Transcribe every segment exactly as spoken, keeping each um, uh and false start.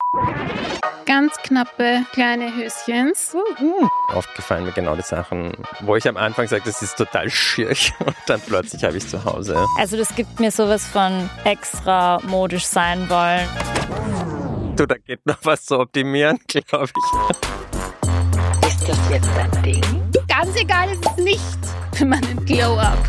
Ganz knappe kleine Höschens. Mhm. Oft gefallen mir genau die Sachen, wo ich am Anfang sage, das ist total schier und dann plötzlich habe ich es zu Hause. Also das gibt mir sowas von extra modisch sein wollen. Du, da geht noch was zu optimieren, glaube ich. Ist das jetzt ein Ding? Ganz egal ist es nicht für meinen Glow-Up.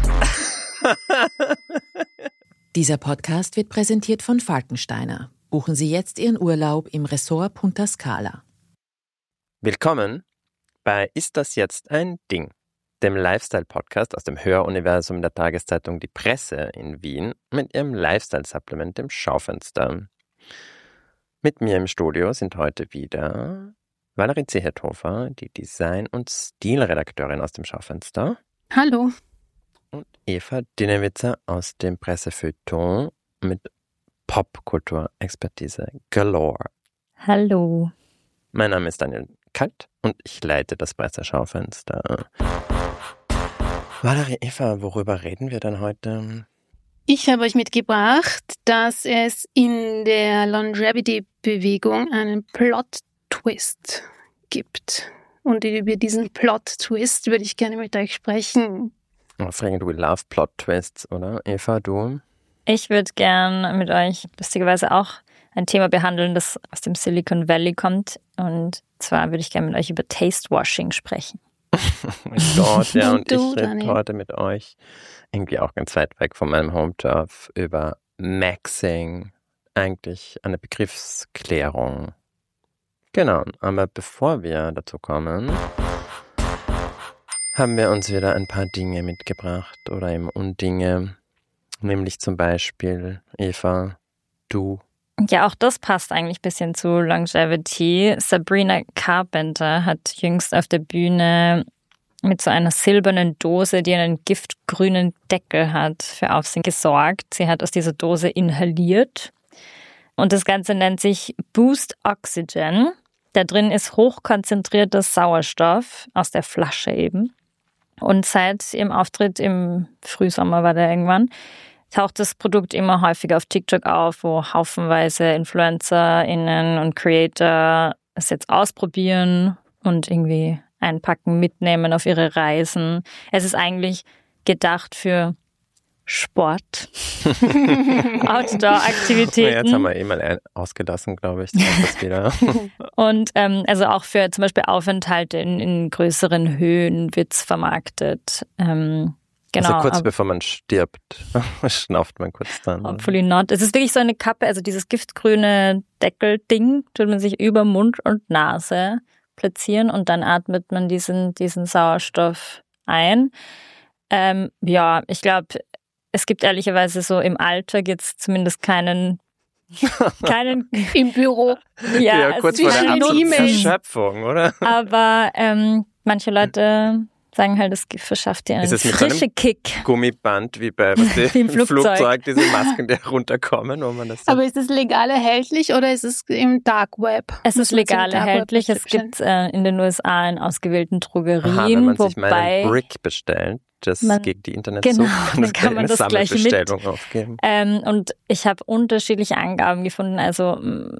Dieser Podcast wird präsentiert von Falkensteiner. Buchen Sie jetzt Ihren Urlaub im Ressort Punta Scala. Willkommen bei Ist das jetzt ein Ding? Dem Lifestyle-Podcast aus dem Höruniversum der Tageszeitung Die Presse in Wien mit ihrem Lifestyle-Supplement, dem Schaufenster. Mit mir im Studio sind heute wieder Valerie Zehethofer, die Design- und Stilredakteurin aus dem Schaufenster. Hallo. Und Eva Dinewitzer aus dem Pressefeuilleton mit Popkulturexpertise galore. Hallo. Mein Name ist Daniel Kalt und ich leite das Presseschaufenster. Valerie, Eva, worüber reden wir denn heute? Ich habe euch mitgebracht, dass es in der Longevity-Bewegung einen Plot-Twist gibt. Und über diesen Plot-Twist würde ich gerne mit euch sprechen. Aufregend, we love Plot-Twists, oder? Eva, du? Ich würde gern mit euch lustigerweise auch ein Thema behandeln, das aus dem Silicon Valley kommt. Und zwar würde ich gerne mit euch über Taste-Washing sprechen. Mein Gott, ja, und, Und du, ich rede Dani? heute mit euch, irgendwie auch ganz weit weg von meinem Home-Turf, über Maxing, eigentlich eine Begriffsklärung. Genau, aber bevor wir dazu kommen, haben wir uns wieder ein paar Dinge mitgebracht oder eben Undinge, nämlich zum Beispiel, Eva, du. Ja, auch das passt eigentlich ein bisschen zu Longevity. Sabrina Carpenter hat jüngst auf der Bühne mit so einer silbernen Dose, die einen giftgrünen Deckel hat, für Aufsehen gesorgt. Sie hat aus dieser Dose inhaliert. Und das Ganze nennt sich Boost Oxygen. Da drin ist hochkonzentrierter Sauerstoff aus der Flasche eben. Und seit ihrem Auftritt im Frühsommer war der irgendwann, taucht das Produkt immer häufiger auf TikTok auf, wo haufenweise InfluencerInnen und Creator es jetzt ausprobieren und irgendwie einpacken, mitnehmen auf ihre Reisen. Es ist eigentlich gedacht für Sport, Outdoor-Aktivitäten. Jetzt haben wir eh mal ausgelassen, glaube ich. Das wieder. Und ähm, also auch für zum Beispiel Aufenthalte in, in größeren Höhen wird es vermarktet. Ähm, genau. Also kurz aber, bevor man stirbt, schnauft man kurz dann. Hopefully not. Es ist wirklich so eine Kappe, also dieses giftgrüne Deckelding tut man sich über Mund und Nase platzieren und dann atmet man diesen, diesen Sauerstoff ein. Ähm, ja, ich glaube, es gibt ehrlicherweise so im Alltag jetzt zumindest keinen, keinen Im Büro. ja, ja, also kurz vor der keinen absoluten Nutzen. Erschöpfung, oder? Aber ähm, manche Leute sagen halt, es verschafft dir einen Ist es mit frische einem Kick. Gummiband, wie bei was die, Wie im im Flugzeug. Flugzeug, diese Masken, die runterkommen, wo man das so Aber ist es legal erhältlich oder ist es im Dark Web? Es Muss ist man sich im legal Dark Web erhältlich. Es bestellen? gibt äh, in den U S A in ausgewählten Drogerien, Aha, wenn man sich mal wobei einen Brick bestellt, das man- gegen die Internetsuche, genau, kann dann kann man eine das gleich mit. Sammelbestellung aufgeben. Ähm, und ich habe unterschiedliche Angaben gefunden. Also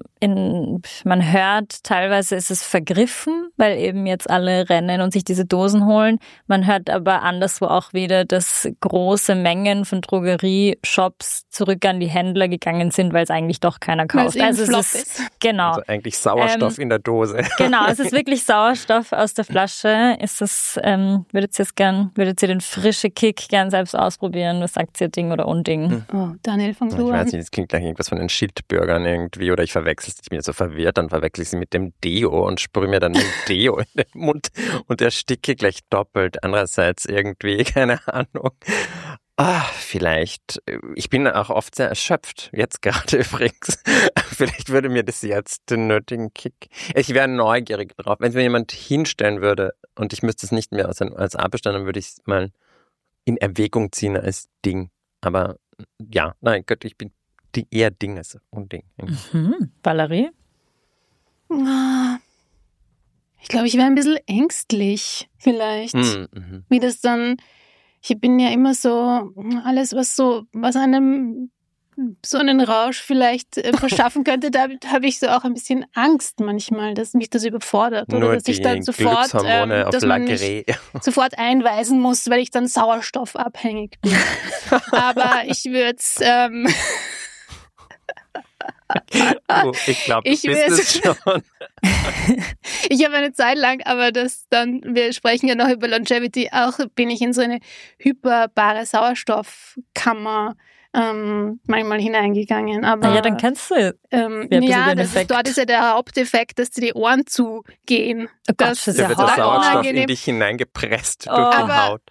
in, man hört, teilweise ist es vergriffen, weil eben jetzt alle rennen und sich diese Dosen holen. Man hört aber anderswo auch wieder, dass große Mengen von Drogerieshops zurück an die Händler gegangen sind, weil es eigentlich doch keiner Weil es kauft. eben Also Flop es ist. ist genau. Also eigentlich Sauerstoff Ähm, in der Dose. Genau, es ist wirklich Sauerstoff aus der Flasche. Ist das, ähm, würdet ihr es gern, würdet ihr den frische Kick gern selbst ausprobieren? Was sagt ihr, Ding oder Unding? Oh, Daniel, fang Ich du weiß an. nicht, das klingt gleich irgendwas von den Schildbürgern irgendwie oder ich verwechsel es, ich bin jetzt so verwirrt, dann verwechsel ich sie mit dem Deo und sprühe mir dann den Deo in den Mund und ersticke gleich doppelt. Andererseits irgendwie, keine Ahnung. Ah, vielleicht. Ich bin auch oft sehr erschöpft. Jetzt gerade übrigens. Vielleicht würde mir das jetzt den nötigen Kick. Ich wäre neugierig drauf. Wenn es mir jemand hinstellen würde und ich müsste es nicht mehr als, als A bestellen, dann würde ich es mal in Erwägung ziehen als Ding. Aber ja, nein Gott, ich bin die eher Ding als Unding. Mhm. Valerie? Ah, Ich glaube, ich wäre ein bisschen ängstlich, vielleicht. Mhm, mhm. Wie das dann, ich bin ja immer so, alles, was so, was einem so einen Rausch vielleicht äh, verschaffen könnte, da habe ich so auch ein bisschen Angst manchmal, dass mich das überfordert. Oder Nur dass ich die dann sofort, ähm, Glückshormone auf dass man mich Lageré. sofort einweisen muss, weil ich dann sauerstoffabhängig bin. Aber ich würde es... Ähm, oh, ich glaube, du Ich bist will- es schon. Ich habe eine Zeit lang, aber das dann, wir sprechen ja noch über Longevity, auch bin ich in so eine hyperbare Sauerstoffkammer ähm, manchmal hineingegangen. Aber Na ja, dann kannst du. ähm, Ja, ein bisschen ja, den das Effekt. ist, dort ist ja der Haupteffekt, dass dir die Ohren zugehen. Oh Gott, Das das ist Da ja wird der total Horror. Sauerstoff unangenehm. in dich hineingepresst Oh. durch die Aber- Haut.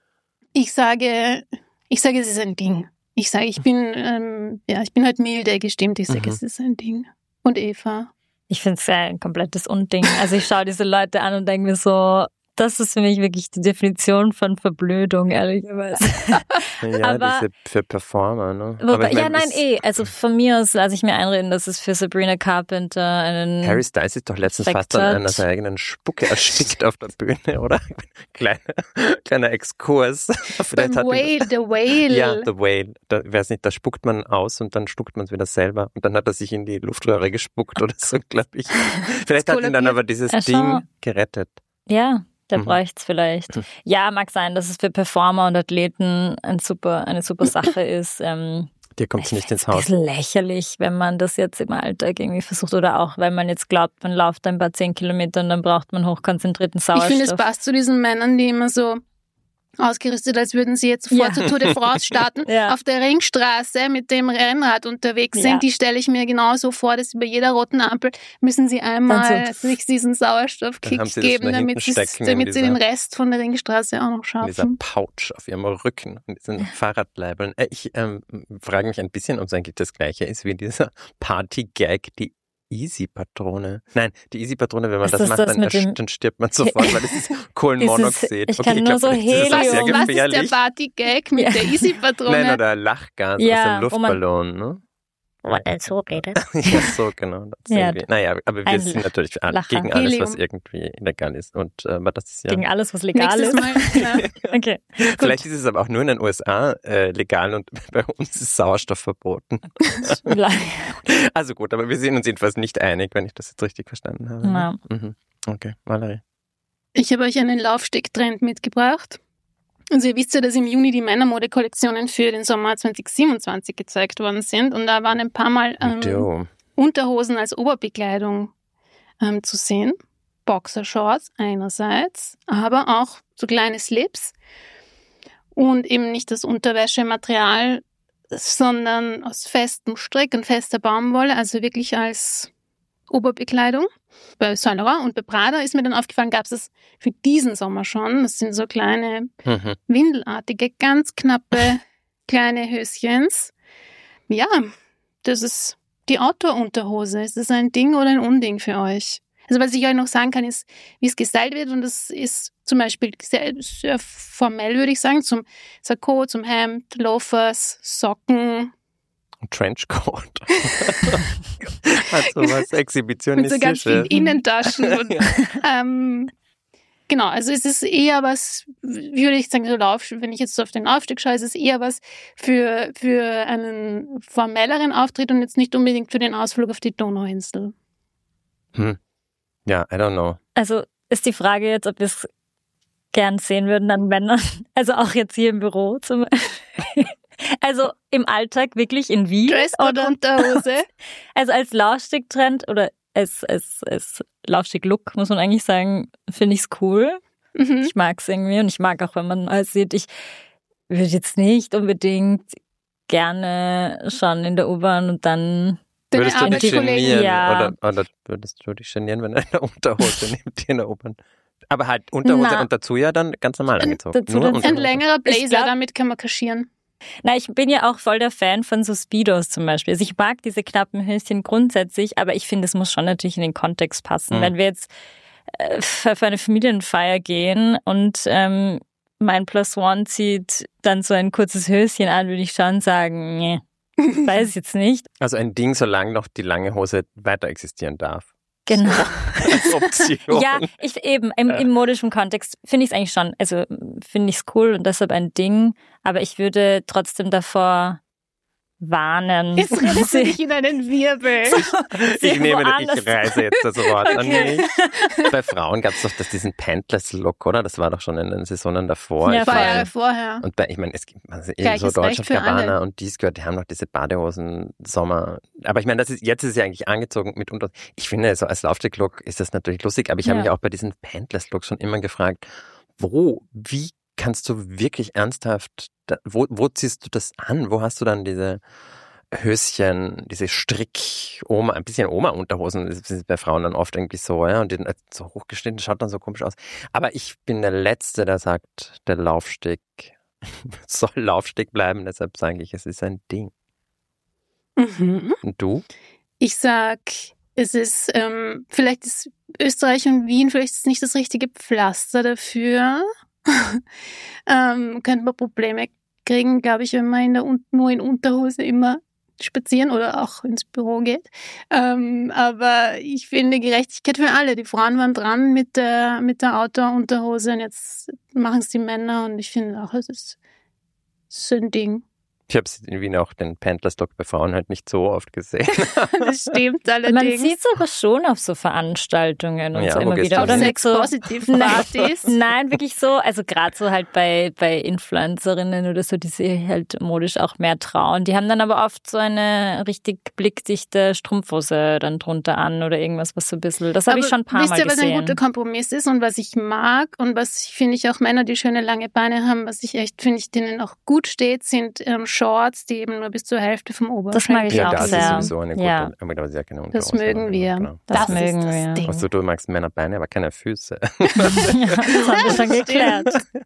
Ich sage, ich sage, es ist ein Ding. Ich sage, ich bin, ähm, ja, ich bin halt milde gestimmt. Ich sage, Mhm. es ist ein Ding. Und Eva? Ich finde es ja ein komplettes Unding. Also ich schaue diese Leute an und denke mir so, das ist für mich wirklich die Definition von Verblödung, ehrlicherweise. Ja, Aber- diese für Performer, ne? Wobei, Aber ich ja, mein, nein, es- eh. Also von mir aus lasse ich mir einreden, dass es für Sabrina Carpenter einen... Harry Styles ist doch letztens Effekt fast an hat. einer seiner eigenen Spucke erstickt auf der Bühne, oder? Kleiner, kleiner Exkurs. Vielleicht Beim hat ihn- Whale, the Whale. Ja, The Whale. Da, weiß nicht, da spuckt man aus und dann schluckt man es wieder selber. Und dann hat er sich in die Luftröhre gespuckt oder so, glaube ich. Vielleicht hat ihn dann kollabiert. aber dieses Ach so. Ding gerettet. Ja, der Mhm. bräuchte es vielleicht. Mhm. Ja, mag sein, dass es für Performer und Athleten ein super, eine super Sache ist. Ähm, Dir kommt es nicht ins Ein Haus. bisschen lächerlich, wenn man das jetzt im Alltag irgendwie versucht oder auch, wenn man jetzt glaubt, man läuft ein paar zehn Kilometer und dann braucht man hochkonzentrierten Ich Sauerstoff. finde, es passt zu diesen Männern, die immer so ausgerüstet, als würden sie jetzt sofort Ja. zur Tour de France starten, Ja. auf der Ringstraße mit dem Rennrad unterwegs Ja. sind. Die stelle ich mir genauso vor, dass über jeder roten Ampel müssen sie einmal Dann so- sich diesen Dann Sauerstoffkick haben sie das geben, nach hinten damit, sie, stecken in damit sie dieser- den Rest von der Ringstraße auch noch In dieser schaffen. Pouch auf ihrem Rücken, in diesen Fahrradleibeln. Äh, Ich ähm, frage mich ein bisschen, ob es eigentlich das Gleiche ist wie dieser Party-Gag, die Easy-Patrone. Nein, die Easy-Patrone, wenn man Ist das, das macht, das dann, mit dem- erst- dann stirbt man sofort, weil das ist Kohlenmonoxid. ich kann nur glaub, so vielleicht ist das Was, auch sehr Helium. was ist der gefährlich. Party-Gag mit Ja. der Easy-Patrone? Nein, oder Lachgas aus Ja, dem wo man- Luftballon, ne? Wo man dann so redet. Ja, so genau. Das Ja, irgendwie. Naja, aber wir ein sind Lach- natürlich alle Lacher. gegen alles, was Helium. irgendwie illegal ist. Und äh, aber das ist ja. Gegen alles, was legal Nächstes ist. Mal. Ja. Okay. Vielleicht ist es aber auch nur in den U S A äh, legal und bei uns ist Sauerstoff verboten. Also gut, aber wir sind uns jedenfalls nicht einig, wenn ich das jetzt richtig verstanden habe. Na. Mhm. Okay, Valerie. Ich habe euch einen Laufsteg-Trend mitgebracht. Also ihr wisst ja, dass im Juni die Männermode-Kollektionen für den Sommer zwanzig siebenundzwanzig gezeigt worden sind und da waren ein paar Mal ähm, Video. Unterhosen als Oberbekleidung ähm, zu sehen. Boxershorts einerseits, aber auch so kleine Slips und eben nicht das Unterwäschematerial, sondern aus festem Strick und fester Baumwolle, also wirklich als Oberbekleidung. Bei Saint Laurent und bei Prada ist mir dann aufgefallen, gab es das für diesen Sommer schon. Das sind so kleine Mhm. windelartige, ganz knappe kleine Höschens. Ja, das ist die Outdoor-Unterhose. Ist das ein Ding oder ein Unding für euch? Also was ich euch noch sagen kann, ist, wie es gestylt wird und das ist zum Beispiel sehr, sehr formell, würde ich sagen, zum Sakko, zum Hemd, Loafers, Socken, Trenchcoat. Also was mit so ganz Exhibitionistisches. vielen Innentaschen. Und, ähm, genau, also es ist eher was, würde ich sagen, so Lauf, wenn ich jetzt so auf den Aufstieg schaue, ist es eher was für, für einen formelleren Auftritt und jetzt nicht unbedingt für den Ausflug auf die Donauinsel. Hm. Ja, I don't know. Also ist die Frage jetzt, ob wir es gern sehen würden an Männern. Also auch jetzt hier im Büro zum Beispiel. Also im Alltag wirklich in Wien. Dresscode Oder? Unterhose. Also als Laufstegtrend oder als, als, als Laufsteg-Look, muss man eigentlich sagen, finde ich es cool. Mhm. Ich mag es irgendwie und ich mag auch, wenn man alles sieht. Ich würde jetzt nicht unbedingt gerne schon in der U-Bahn und dann Deine Würdest du dich Arbeitskollegen. genieren? Ja. Oder, oder würdest du dich genieren, wenn eine Unterhose neben dir in der U-Bahn? Aber halt Unterhose Na. und dazu ja dann ganz normal angezogen. dazu Nur dann- Ein Unterhose. längerer Blazer, Ich glaub- damit kann man kaschieren. Na, ich bin ja auch voll der Fan von so Speedos zum Beispiel. Also ich mag diese knappen Höschen grundsätzlich, aber ich finde, es muss schon natürlich in den Kontext passen. Mhm. Wenn wir jetzt äh, für eine Familienfeier gehen und ähm, mein Plus One zieht dann so ein kurzes Höschen an, würde ich schon sagen, nee, weiß ich jetzt nicht. Also ein Ding, solange noch die lange Hose weiter existieren darf. Genau. Als Option. Ja, ich eben, im, im modischen Kontext finde ich es eigentlich schon, also finde ich es cool und deshalb ein Ding, aber ich würde trotzdem davor warnen. Jetzt redest du dich in einen Wirbel. Ich nehme, woanders. ich reise jetzt das Wort an Okay. mich. Bei Frauen gab es doch das, diesen Pantless-Look, oder? Das war doch schon in den Saisonen davor. Ja, Ich Ein paar voll. meine, Jahre vorher. und bei, ich meine, es gibt also eben Gleiches so Deutsche Recht für alle. Gabbana und dies gehört, die haben noch diese Badehosen Sommer. Aber ich meine, das ist, jetzt ist es ja eigentlich angezogen mit unter. Ich finde, so als Laufsteg-Look ist das natürlich lustig, aber ich habe Ja. mich auch bei diesen Pantless-Look schon immer gefragt, wo, wie kannst du wirklich ernsthaft, da, wo, wo ziehst du das an? Wo hast du dann diese Höschen, diese Strick-Oma, ein bisschen Oma-Unterhosen, das ist bei Frauen dann oft irgendwie so, ja, und die dann so hochgeschnitten, schaut dann so komisch aus. Aber ich bin der Letzte, der sagt, der Laufsteg soll Laufsteg bleiben, deshalb sage ich, es ist ein Ding. Mhm. Und du? Ich sag, es ist, ähm, vielleicht ist Österreich und Wien, vielleicht ist es nicht das richtige Pflaster dafür. ähm, könnte man Probleme kriegen, glaube ich, wenn man in der, Un- nur in Unterhose immer spazieren oder auch ins Büro geht. Ähm, aber ich finde Gerechtigkeit für alle. Die Frauen waren dran mit der, mit der Outdoor-Unterhose und jetzt machen es die Männer und ich finde auch, es ist, es ist ein Ding. Ich habe in Wien auch den Pantless-Look bei Frauen halt nicht so oft gesehen. Das stimmt Man allerdings. sieht es aber schon auf so Veranstaltungen und Ja, so wo immer gehst wieder. du Oder hin? mit so Sex-Positive-Partys. Nein, wirklich so. Also gerade so halt bei, bei Influencerinnen oder so, die sich halt modisch auch mehr trauen. Die haben dann aber oft so eine richtig blickdichte Strumpfhose dann drunter an oder irgendwas, was so ein bisschen, das habe ich schon ein paar wisst Mal ihr, was ein gesehen. guter Kompromiss ist und was ich mag und was ich finde ich auch Männer, die schöne lange Beine haben, was ich echt finde ich denen auch gut steht, sind ähm, Shorts, die eben nur bis zur Hälfte vom Oberschenkel. Das mag ich Ja, auch das sehr. ist sowieso eine gute, Ja. aber das ist ja keine Das Unterhose, mögen aber wir. genau. Das Das, mögen ist das wir. Ding. Also du magst Männerbeine, aber keine Füße. Ja, das haben wir schon geklärt.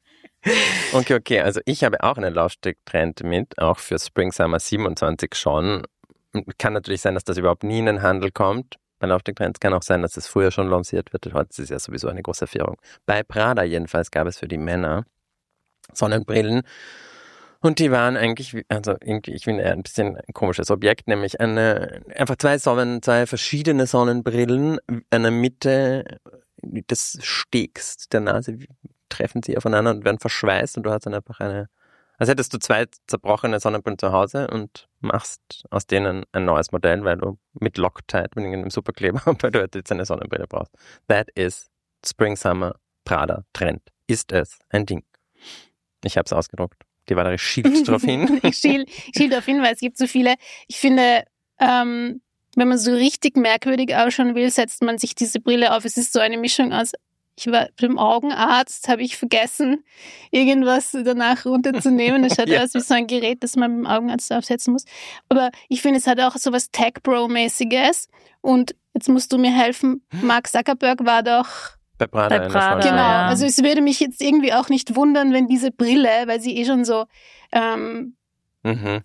Okay, okay. Also ich habe auch einen Laufsteg-Trend mit, auch für Spring Summer siebenundzwanzig schon. Kann natürlich sein, dass das überhaupt nie in den Handel kommt. Bei Laufsteg-Trends kann auch sein, dass es früher schon lanciert wird. Heute ist es ja sowieso eine große Erfahrung. Bei Prada jedenfalls gab es für die Männer Sonnenbrillen. Und die waren eigentlich, wie- also irgendwie, ich finde, ein bisschen ein komisches Objekt, nämlich eine, einfach zwei Sonnen, zwei verschiedene Sonnenbrillen, eine Mitte des Stegs der Nase, treffen sie aufeinander und werden verschweißt und du hast dann einfach eine, als hättest du zwei zerbrochene Sonnenbrillen zu Hause und machst aus denen ein neues Modell, weil du mit Loctite, mit einem Superkleber, weil du jetzt eine Sonnenbrille brauchst. That is Spring Summer Prada Trend. Ist es ein Ding? Ich habe es ausgedruckt. Die Valerie schielt drauf hin. ich schiel, ich schiel darauf hin, weil es gibt so viele. Ich finde, ähm, wenn man so richtig merkwürdig ausschauen will, setzt man sich diese Brille auf. Es ist so eine Mischung aus, ich war beim Augenarzt, habe ich vergessen, irgendwas danach runterzunehmen. Es schaut Ja. aus wie so ein Gerät, das man beim Augenarzt aufsetzen muss. Aber ich finde, es hat auch so was Tech-Bro-mäßiges. Und jetzt musst du mir helfen, Mark Zuckerberg war doch... Bei Prada. Bei in der Prada, Schwanz- Genau, ja. also es würde mich jetzt irgendwie auch nicht wundern, wenn diese Brille, weil sie eh schon so ähm, Mhm.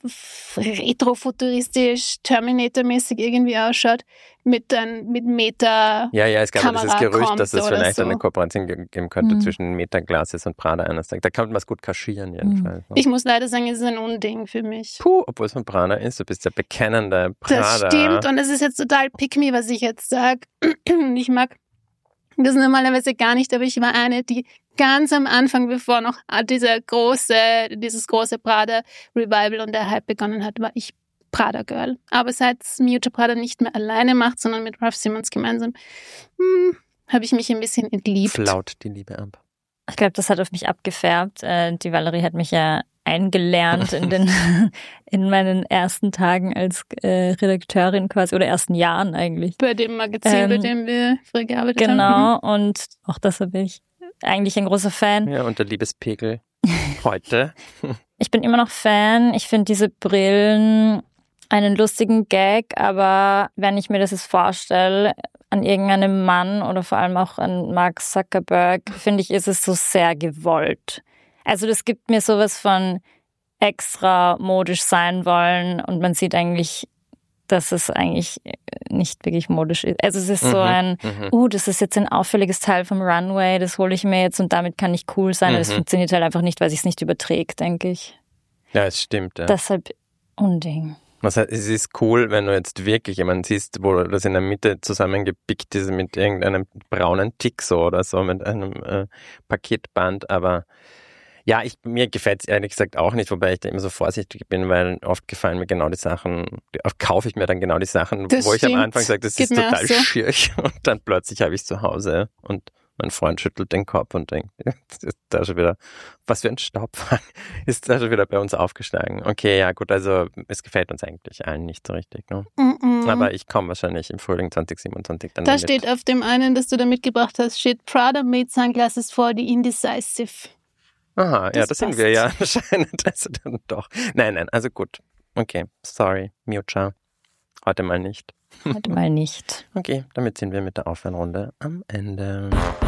retrofuturistisch, Terminator-mäßig irgendwie ausschaut, mit ein, mit Meta. Ja, ja, es gab ja dieses Kamera Gerücht, kommt dass es oder vielleicht so. eine Kooperation ge- geben könnte Mhm. zwischen Meta-Glasses und Prada einerseits. Da kann man es gut kaschieren jedenfalls. Ich muss leider sagen, es ist ein Unding für mich. Puh, obwohl es von Prada ist, du bist ja bekennender Prada. Das stimmt und es ist jetzt total pick me, was ich jetzt sage. Ich mag das normalerweise gar nicht, aber ich war eine, die ganz am Anfang, bevor noch dieser große, dieses große Prada-Revival und der Hype begonnen hat, war ich Prada-Girl. Aber seit Miuccia Prada nicht mehr alleine macht, sondern mit Ralph Simmons gemeinsam, hm, habe ich mich ein bisschen entliebt. Flaut die Liebe ab. Ich glaube, das hat auf mich abgefärbt. Äh, Die Valerie hat mich ja eingelernt in den in meinen ersten Tagen als äh, Redakteurin quasi oder ersten Jahren eigentlich. Bei dem Magazin, Ähm, bei dem wir früher gearbeitet haben. Genau, und auch deshalb bin ich eigentlich ein großer Fan. Ja, und der Liebespegel heute. Ich bin immer noch Fan. Ich finde diese Brillen einen lustigen Gag, aber wenn ich mir das jetzt vorstelle, an irgendeinem Mann oder vor allem auch an Mark Zuckerberg, finde ich, ist es so sehr gewollt. Also das gibt mir sowas von extra modisch sein wollen und man sieht eigentlich, dass es eigentlich nicht wirklich modisch ist. Also es ist so Mhm, ein, mhm. uh, das ist jetzt ein auffälliges Teil vom Runway, das hole ich mir jetzt und damit kann ich cool sein. Und das Mhm. funktioniert halt einfach nicht, weil es sich nicht überträgt, denke ich. Ja, es stimmt. Ja. Deshalb Unding. Das heißt, es ist cool, wenn du jetzt wirklich jemanden siehst, wo das in der Mitte zusammengepickt ist mit irgendeinem braunen Tick so oder so, mit einem äh, Paketband, aber Ja, ich, mir gefällt es ehrlich gesagt auch nicht, wobei ich da immer so vorsichtig bin, weil oft gefallen mir genau die Sachen, oft kaufe ich mir dann genau die Sachen, Das wo stimmt. ich am Anfang sage, das Geht ist mir total auch so. schier und dann plötzlich habe ich es zu Hause und mein Freund schüttelt den Kopf und denkt, ist da schon wieder, was für ein Staubfang ist da schon wieder bei uns aufgestiegen. Okay, ja gut, also es gefällt uns eigentlich allen nicht so richtig. Ne? Mm-mm. Aber ich komme wahrscheinlich im Frühling zwanzig siebenundzwanzig dann Da damit. steht auf dem einen, das du da mitgebracht hast, steht Prada made sunglasses for the indecisive. Aha, ja, Das das sind passt. wir ja anscheinend. Also dann doch. Nein, nein, also gut. Okay, sorry, Miuccia. Heute mal nicht. Heute mal nicht. Okay, damit sind wir mit der Aufwärmrunde am Ende.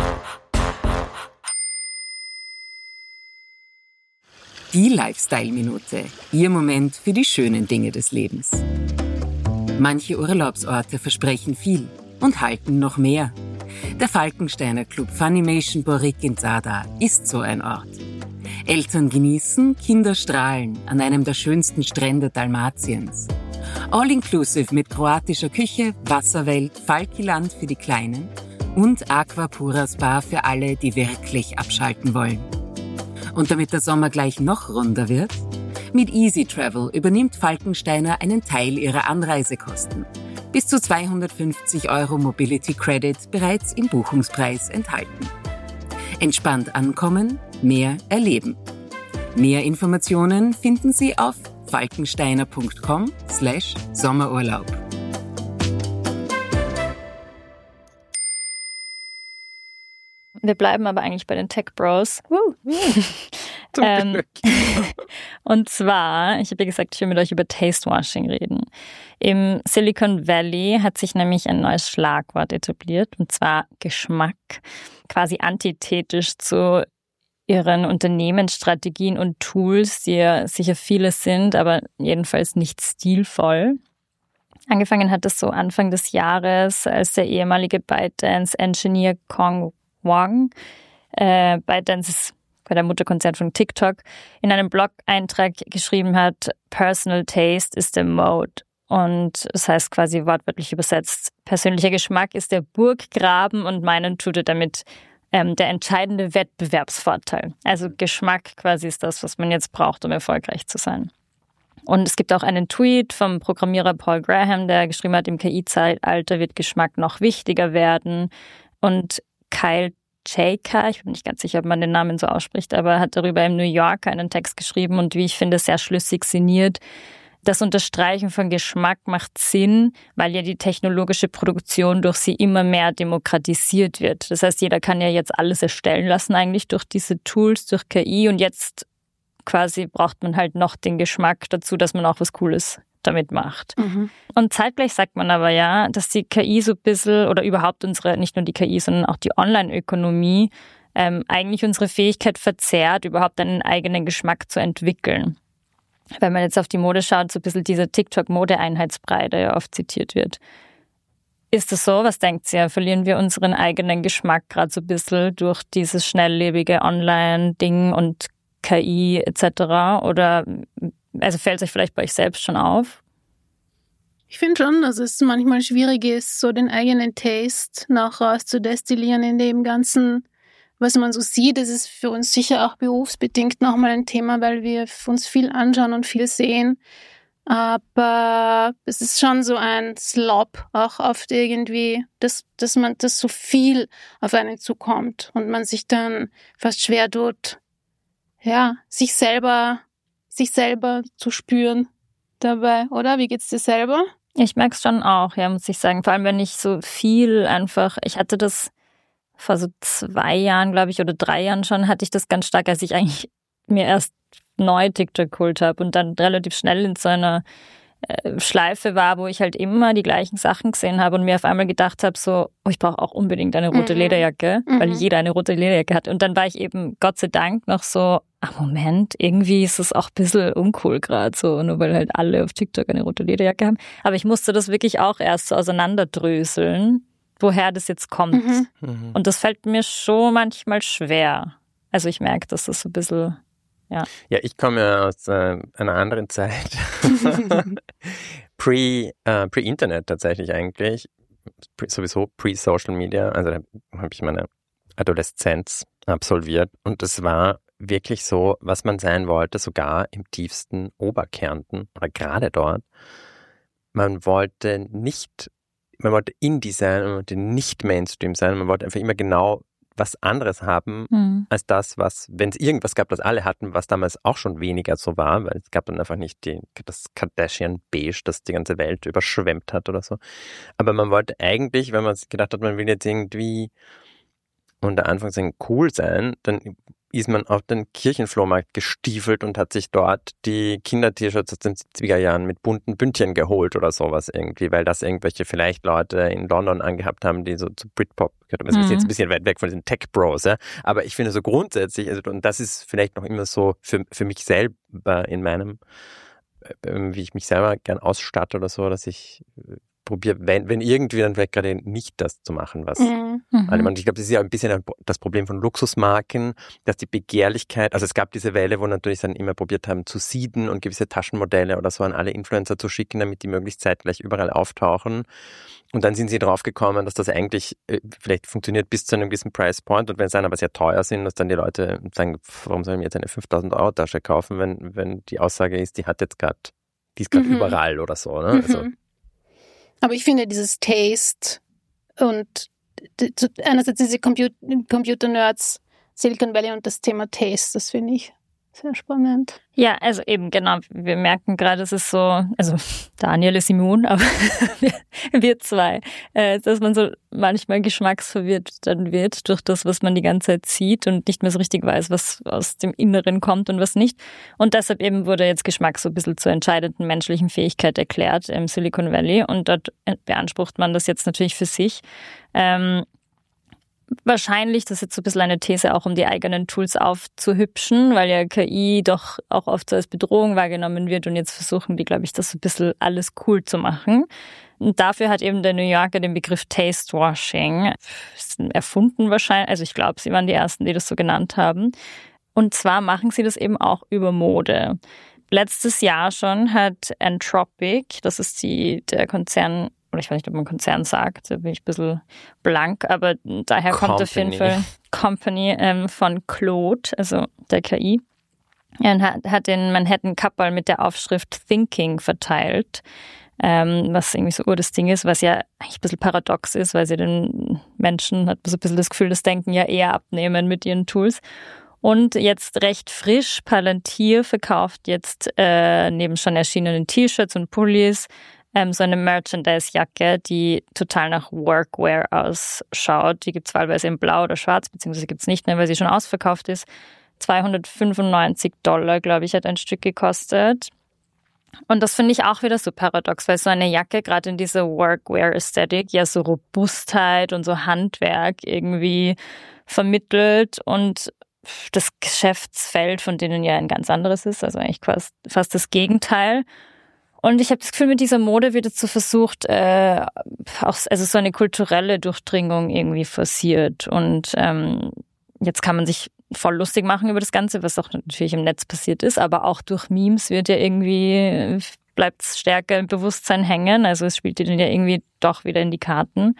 Die Lifestyle-Minute. Ihr Moment für die schönen Dinge des Lebens. Manche Urlaubsorte versprechen viel und halten noch mehr. Der Falkensteiner Club Funimation Borik in Zadar ist so ein Ort. Eltern genießen, Kinder strahlen an einem der schönsten Strände Dalmatiens. All-inclusive mit kroatischer Küche, Wasserwelt, Falkiland für die Kleinen und Aquapura Spa für alle, die wirklich abschalten wollen. Und damit der Sommer gleich noch runder wird, mit Easy Travel übernimmt Falkensteiner einen Teil ihrer Anreisekosten. Bis zu zweihundertfünfzig Euro Mobility Credit bereits im Buchungspreis enthalten. Entspannt ankommen, mehr erleben. Mehr Informationen finden Sie auf falkensteiner.com slash Sommerurlaub. Wir bleiben aber eigentlich bei den Tech Bros. Zum Ähm, Glück. Und zwar, ich habe ja gesagt, ich will mit euch über Tastewashing reden. Im Silicon Valley hat sich nämlich ein neues Schlagwort etabliert, und zwar Geschmack, quasi antithetisch zu ihren Unternehmensstrategien und Tools, die ja sicher viele sind, aber jedenfalls nicht stilvoll. Angefangen hat es so Anfang des Jahres, als der ehemalige ByteDance-Engineer Kong Wang, äh, ByteDance ist bei der Mutterkonzern von TikTok, in einem Blog-Eintrag geschrieben hat, Personal Taste is the mode. Und das heißt quasi wortwörtlich übersetzt, persönlicher Geschmack ist der Burggraben und meinen tut er damit ähm, der entscheidende Wettbewerbsvorteil. Also Geschmack quasi ist das, was man jetzt braucht, um erfolgreich zu sein. Und es gibt auch einen Tweet vom Programmierer Paul Graham, der geschrieben hat, im K I-Zeitalter wird Geschmack noch wichtiger werden. Und Kyle Chayka, ich bin nicht ganz sicher, ob man den Namen so ausspricht, aber hat darüber im New Yorker einen Text geschrieben und wie ich finde, sehr schlüssig sinniert. Das Unterstreichen von Geschmack macht Sinn, weil ja die technologische Produktion durch sie immer mehr demokratisiert wird. Das heißt, jeder kann ja jetzt alles erstellen lassen eigentlich durch diese Tools, durch K I, und jetzt quasi braucht man halt noch den Geschmack dazu, dass man auch was Cooles damit macht. Mhm. Und zeitgleich sagt man aber ja, dass die K I so ein bisschen, oder überhaupt unsere, nicht nur die K I, sondern auch die Online-Ökonomie, ähm, eigentlich unsere Fähigkeit verzerrt, überhaupt einen eigenen Geschmack zu entwickeln. Wenn man jetzt auf die Mode schaut, so ein bisschen diese TikTok-Mode-Einheitsbrei, der ja oft zitiert wird. Ist das so? Was denkt ihr? Verlieren wir unseren eigenen Geschmack gerade so ein bisschen durch dieses schnelllebige Online-Ding und K I et cetera? Oder also fällt es euch vielleicht bei euch selbst schon auf? Ich finde schon, dass es manchmal schwierig ist, so den eigenen Taste noch rauszudestillieren in dem Ganzen, was man so sieht. Es ist für uns sicher auch berufsbedingt nochmal ein Thema, weil wir uns viel anschauen und viel sehen. Aber es ist schon so ein Slop, auch oft irgendwie, dass, dass man, dass so viel auf einen zukommt und man sich dann fast schwer tut, ja, sich selber, sich selber zu spüren dabei, oder? Wie geht's dir selber? Ich merke es schon auch, ja, muss ich sagen. Vor allem, wenn ich so viel einfach, ich hatte das vor so zwei Jahren, glaube ich, oder drei Jahren schon, hatte ich das ganz stark, als ich eigentlich mir erst neu TikTok geholt habe und dann relativ schnell in so einer äh, Schleife war, wo ich halt immer die gleichen Sachen gesehen habe und mir auf einmal gedacht habe, so, oh, ich brauche auch unbedingt eine rote mhm. Lederjacke, mhm. weil jeder eine rote Lederjacke hat. Und dann war ich eben, Gott sei Dank, noch so, ach Moment, irgendwie ist es auch ein bisschen uncool gerade so, nur weil halt alle auf TikTok eine rote Lederjacke haben. Aber ich musste das wirklich auch erst so auseinanderdröseln, woher das jetzt kommt. Mhm. Mhm. Und das fällt mir schon manchmal schwer. Also ich merke, dass das so ein bisschen, ja. Ja, ich komme aus äh, einer anderen Zeit. Pre, äh, Pre-Internet tatsächlich eigentlich. Pre, sowieso Pre-Social Media. Also da habe ich meine Adoleszenz absolviert. Und das war wirklich so, was man sein wollte, sogar im tiefsten Oberkärnten oder gerade dort. Man wollte nicht, man wollte Indie sein, man wollte nicht Mainstream sein, man wollte einfach immer genau was anderes haben, mhm. als das, was, wenn es irgendwas gab, das alle hatten, was damals auch schon weniger so war, weil es gab dann einfach nicht die, das Kardashian-Beige, das die ganze Welt überschwemmt hat oder so. Aber man wollte eigentlich, wenn man gedacht hat, man will jetzt irgendwie unter Anführungszeichen cool sein, dann ist man auf den Kirchenflohmarkt gestiefelt und hat sich dort die Kinder-T-Shirts aus den siebziger Jahren mit bunten Bündchen geholt oder sowas irgendwie, weil das irgendwelche vielleicht Leute in London angehabt haben, die so zu Britpop gehört haben. Das ist jetzt ein bisschen weit weg von diesen Tech-Bros, ja. Aber ich finde so grundsätzlich, also, und das ist vielleicht noch immer so für, für mich selber in meinem, wie ich mich selber gern ausstatte oder so, dass ich probiere, wenn, wenn irgendwie dann vielleicht gerade nicht das zu machen, was mhm. alle machen. Ich glaube, das ist ja ein bisschen das Problem von Luxusmarken, dass die Begehrlichkeit, also es gab diese Welle, wo natürlich dann immer probiert haben zu seeden und gewisse Taschenmodelle oder so an alle Influencer zu schicken, damit die möglichst zeitgleich überall auftauchen. Und dann sind sie drauf gekommen, dass das eigentlich äh, vielleicht funktioniert bis zu einem gewissen Price Point und wenn es dann aber sehr teuer sind, dass dann die Leute sagen, warum soll ich mir jetzt eine fünftausend Euro Tasche kaufen, wenn, wenn die Aussage ist, die hat jetzt gerade, die ist gerade mhm. überall oder so, ne? Mhm. Also, aber ich finde dieses Taste und einerseits diese Computer-Nerds, Silicon Valley und das Thema Taste, das finde ich sehr spannend. Ja, also eben, genau. Wir merken gerade, es ist so, also Daniel ist immun, aber wir, wir zwei, äh, dass man so manchmal geschmacksverwirrt dann wird durch das, was man die ganze Zeit sieht und nicht mehr so richtig weiß, was aus dem Inneren kommt und was nicht. Und deshalb eben wurde jetzt Geschmack so ein bisschen zur entscheidenden menschlichen Fähigkeit erklärt im Silicon Valley und dort beansprucht man das jetzt natürlich für sich. Ähm, Wahrscheinlich, das ist jetzt so ein bisschen eine These, auch um die eigenen Tools aufzuhübschen, weil ja K I doch auch oft so als Bedrohung wahrgenommen wird und jetzt versuchen die, glaube ich, das so ein bisschen alles cool zu machen. Und dafür hat eben der New Yorker den Begriff Taste Washing erfunden wahrscheinlich. Also ich glaube, sie waren die Ersten, die das so genannt haben. Und zwar machen sie das eben auch über Mode. Letztes Jahr schon hat Anthropic, das ist die, der Konzern, oder ich weiß nicht, ob man Konzern sagt, da bin ich ein bisschen blank, aber daher Company. kommt auf jeden Fall Company ähm, von Claude, also der K I. Er hat, hat den Manhattan Couple mit der Aufschrift Thinking verteilt, ähm, was irgendwie so ur das Ding ist, was ja eigentlich ein bisschen paradox ist, weil sie den Menschen, hat man so ein bisschen das Gefühl, das Denken ja eher abnehmen mit ihren Tools. Und jetzt recht frisch, Palantir verkauft jetzt äh, neben schon erschienenen T-Shirts und Pullis ähm, so eine Merchandise-Jacke, die total nach Workwear ausschaut. Die gibt es wahlweise in blau oder schwarz, beziehungsweise gibt es nicht mehr, weil sie schon ausverkauft ist. zweihundertfünfundneunzig Dollar, glaube ich, hat ein Stück gekostet. Und das finde ich auch wieder so paradox, weil so eine Jacke, gerade in dieser Workwear-Ästhetik, ja so Robustheit und so Handwerk irgendwie vermittelt und das Geschäftsfeld von denen ja ein ganz anderes ist, also eigentlich fast, fast das Gegenteil. Und ich habe das Gefühl, mit dieser Mode wird jetzt so versucht, äh, auch also so eine kulturelle Durchdringung irgendwie forciert. Und ähm, jetzt kann man sich voll lustig machen über das Ganze, was auch natürlich im Netz passiert ist, aber auch durch Memes wird ja irgendwie, bleibt es stärker im Bewusstsein hängen. Also es spielt denen ja irgendwie doch wieder in die Karten.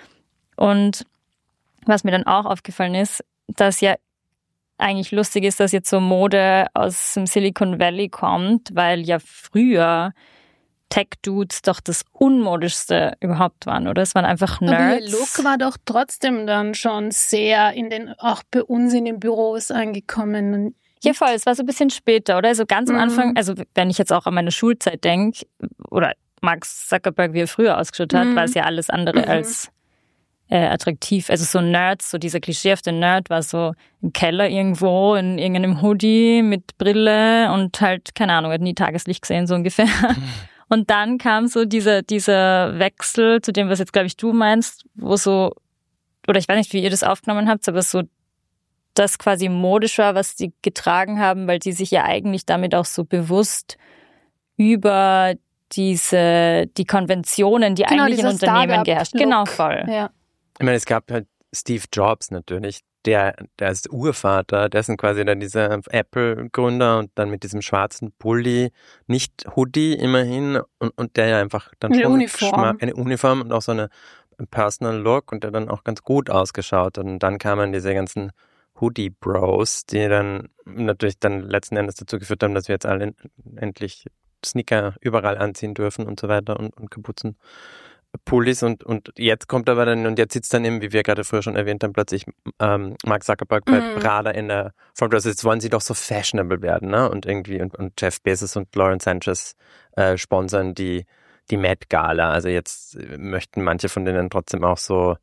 Und was mir dann auch aufgefallen ist, dass ja eigentlich lustig ist, dass jetzt so Mode aus dem Silicon Valley kommt, weil ja früher Tech-Dudes doch das Unmodischste überhaupt waren, oder? Es waren einfach Nerds. Aber ihr Look war doch trotzdem dann schon sehr in den, auch bei uns in den Büros angekommen. Ja, voll. Es war so ein bisschen später, oder? Also ganz am mhm. Anfang, also wenn ich jetzt auch an meine Schulzeit denke, oder Mark Zuckerberg, wie er früher ausgeschaut hat, mhm. war es ja alles andere mhm. als Äh, attraktiv. Also so Nerds, so dieser klischeehafte Nerd war so im Keller irgendwo in irgendeinem Hoodie mit Brille und halt, keine Ahnung, hat nie Tageslicht gesehen, so ungefähr. Und dann kam so dieser, dieser Wechsel zu dem, was jetzt, glaube ich, du meinst, wo so, oder ich weiß nicht, wie ihr das aufgenommen habt, aber so das quasi modisch war, was die getragen haben, weil die sich ja eigentlich damit auch so bewusst über diese, die Konventionen, die genau, eigentlich in Unternehmen geherrscht. Genau, voll. Ja. Ich meine, es gab halt Steve Jobs natürlich, der, der ist Urvater, der ist quasi dann dieser Apple-Gründer und dann mit diesem schwarzen Pulli, nicht Hoodie immerhin, und, und der ja einfach dann eine schon Uniform. Geschmack, eine Uniform und auch so eine Personal Look und der dann auch ganz gut ausgeschaut hat. Und dann kamen diese ganzen Hoodie Bros, die dann natürlich dann letzten Endes dazu geführt haben, dass wir jetzt alle endlich Sneaker überall anziehen dürfen und so weiter und, und Kapuzen. Pullis und, und jetzt kommt aber dann, und jetzt sitzt dann eben, wie wir gerade früher schon erwähnt haben, plötzlich ähm, Mark Zuckerberg bei mm. Prada in der Front. Also jetzt wollen sie doch so fashionable werden, ne? Und irgendwie, und, und Jeff Bezos und Lauren Sanchez äh, sponsern die, die Met Gala. Also jetzt möchten manche von denen trotzdem auch so,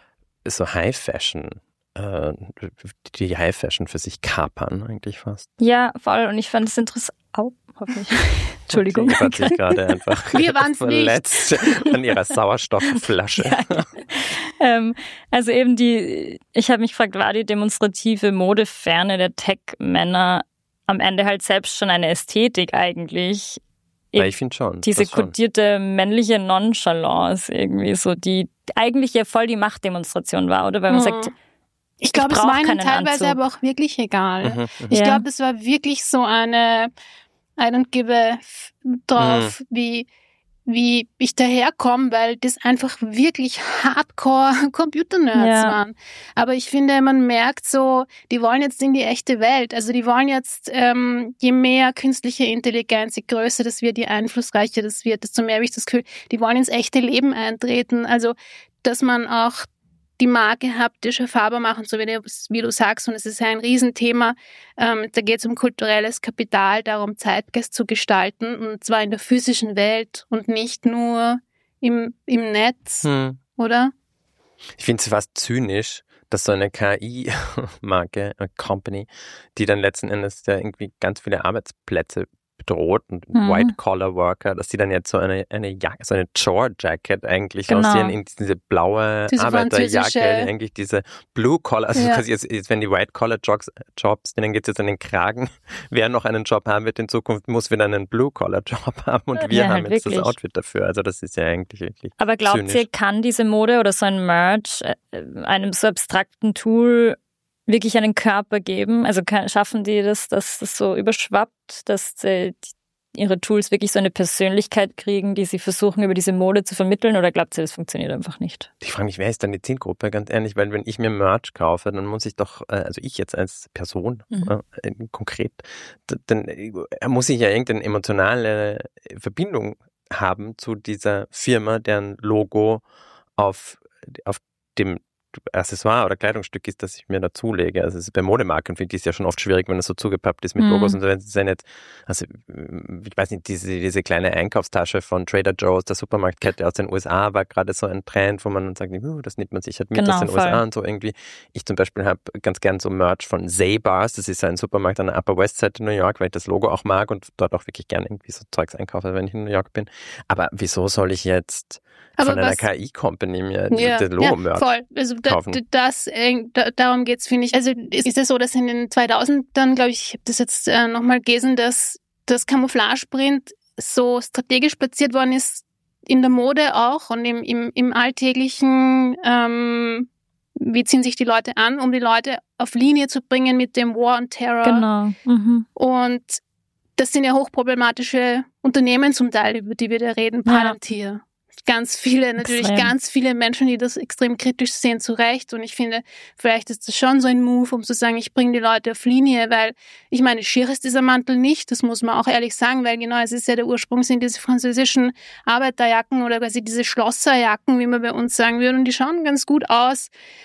so High Fashion, äh, die High Fashion für sich kapern, eigentlich fast. Ja, voll. Und ich fand es interessant. Au, hoffentlich. Entschuldigung. Die hat sich gerade einfach Wir waren's verletzt nicht. An ihrer Sauerstoffflasche. Ja. ähm, also eben die, ich habe mich gefragt, war die demonstrative Modeferne der Tech-Männer am Ende halt selbst schon eine Ästhetik eigentlich? Ja, ich finde schon. Diese schon. kodierte männliche Nonchalance irgendwie so, die eigentlich ja voll die Machtdemonstration war, oder? Weil man mhm. sagt, ich glaube, ich es war ihnen Anzug. teilweise aber auch wirklich egal. Mhm, ich ja. glaube, es war wirklich so eine I don't give a f drauf, mhm. wie, wie ich daherkomme, weil das einfach wirklich Hardcore-Computer-Nerds ja. waren. Aber ich finde, man merkt so, die wollen jetzt in die echte Welt. Also die wollen jetzt, ähm, je mehr künstliche Intelligenz, je größer das wird, je einflussreicher das wird, desto mehr habe ich das Gefühl, die wollen ins echte Leben eintreten. Also, dass man auch die Marke haptisch erfahrbar machen, so wie du, wie du sagst, und es ist ja ein Riesenthema. Ähm, da geht es um kulturelles Kapital, darum Zeitgeist zu gestalten, und zwar in der physischen Welt und nicht nur im, im Netz, hm. oder? Ich finde es fast zynisch, dass so eine K I-Marke, eine Company, die dann letzten Endes ja irgendwie ganz viele Arbeitsplätze bedroht und mhm. White-Collar-Worker, dass die dann jetzt so eine, eine Jacke, so eine Chore-Jacket eigentlich genau. aussehen, in diese blaue diese Arbeiterjacke, eigentlich diese Blue-Collar, also ja. jetzt, jetzt, wenn die White-Collar-Jobs, Jobs, denen geht es jetzt an den Kragen, wer noch einen Job haben wird in Zukunft, muss wieder einen Blue-Collar-Job haben, und wir ja, haben halt jetzt wirklich. Das Outfit dafür, also das ist ja eigentlich wirklich Aber glaubt zynisch. ihr, kann diese Mode oder so ein Merch einem so abstrakten Tool wirklich einen Körper geben? Also kann, schaffen die das, dass das so überschwappt, dass die, ihre Tools wirklich so eine Persönlichkeit kriegen, die sie versuchen, über diese Mode zu vermitteln, oder glaubt ihr, das funktioniert einfach nicht? Ich frage mich, wer ist dann die Zielgruppe, ganz ehrlich, weil wenn ich mir Merch kaufe, dann muss ich doch, also ich jetzt als Person mhm. äh, konkret, dann muss ich ja irgendeine emotionale Verbindung haben zu dieser Firma, deren Logo auf, auf dem Accessoire oder Kleidungsstück ist, das ich mir dazulege. Also es ist bei Modemarken, finde ich es ja schon oft schwierig, wenn es so zugepappt ist mit mm. Logos und so. Wenn es nicht, also ich weiß nicht, diese, diese kleine Einkaufstasche von Trader Joe's, der Supermarktkette aus den U S A, war gerade so ein Trend, wo man dann sagt, uh, das nimmt man sich halt mit genau, aus den voll. U S A und so irgendwie. Ich zum Beispiel habe ganz gern so Merch von Zabar's, das ist ein Supermarkt an der Upper West Side in New York, weil ich das Logo auch mag und dort auch wirklich gern irgendwie so Zeugs einkaufe, wenn ich in New York bin. Aber wieso soll ich jetzt Aber von einer was, K I-Company mir ja, das Logo-Merch ja, voll. Also da, kaufen? Das, da, darum geht's, finde ich. Also ist, ist es so, dass in den zweitausendern, glaube ich, ich habe das jetzt äh, nochmal gelesen, dass das Camouflage-Print so strategisch platziert worden ist, in der Mode auch und im, im, im alltäglichen, ähm, wie ziehen sich die Leute an, um die Leute auf Linie zu bringen mit dem War on Terror. Genau. Mhm. Und das sind ja hochproblematische Unternehmen zum Teil, über die wir da reden, Palantir. Ja. Ganz viele, natürlich extrem. ganz viele Menschen, die das extrem kritisch sehen, zu Recht. Und ich finde, vielleicht ist das schon so ein Move, um zu sagen, ich bringe die Leute auf Linie, weil ich meine, schier ist dieser Mantel nicht, das muss man auch ehrlich sagen, weil genau, es ist ja der Ursprung, sind diese französischen Arbeiterjacken oder quasi diese Schlosserjacken, wie man bei uns sagen würde, und die schauen ganz gut aus.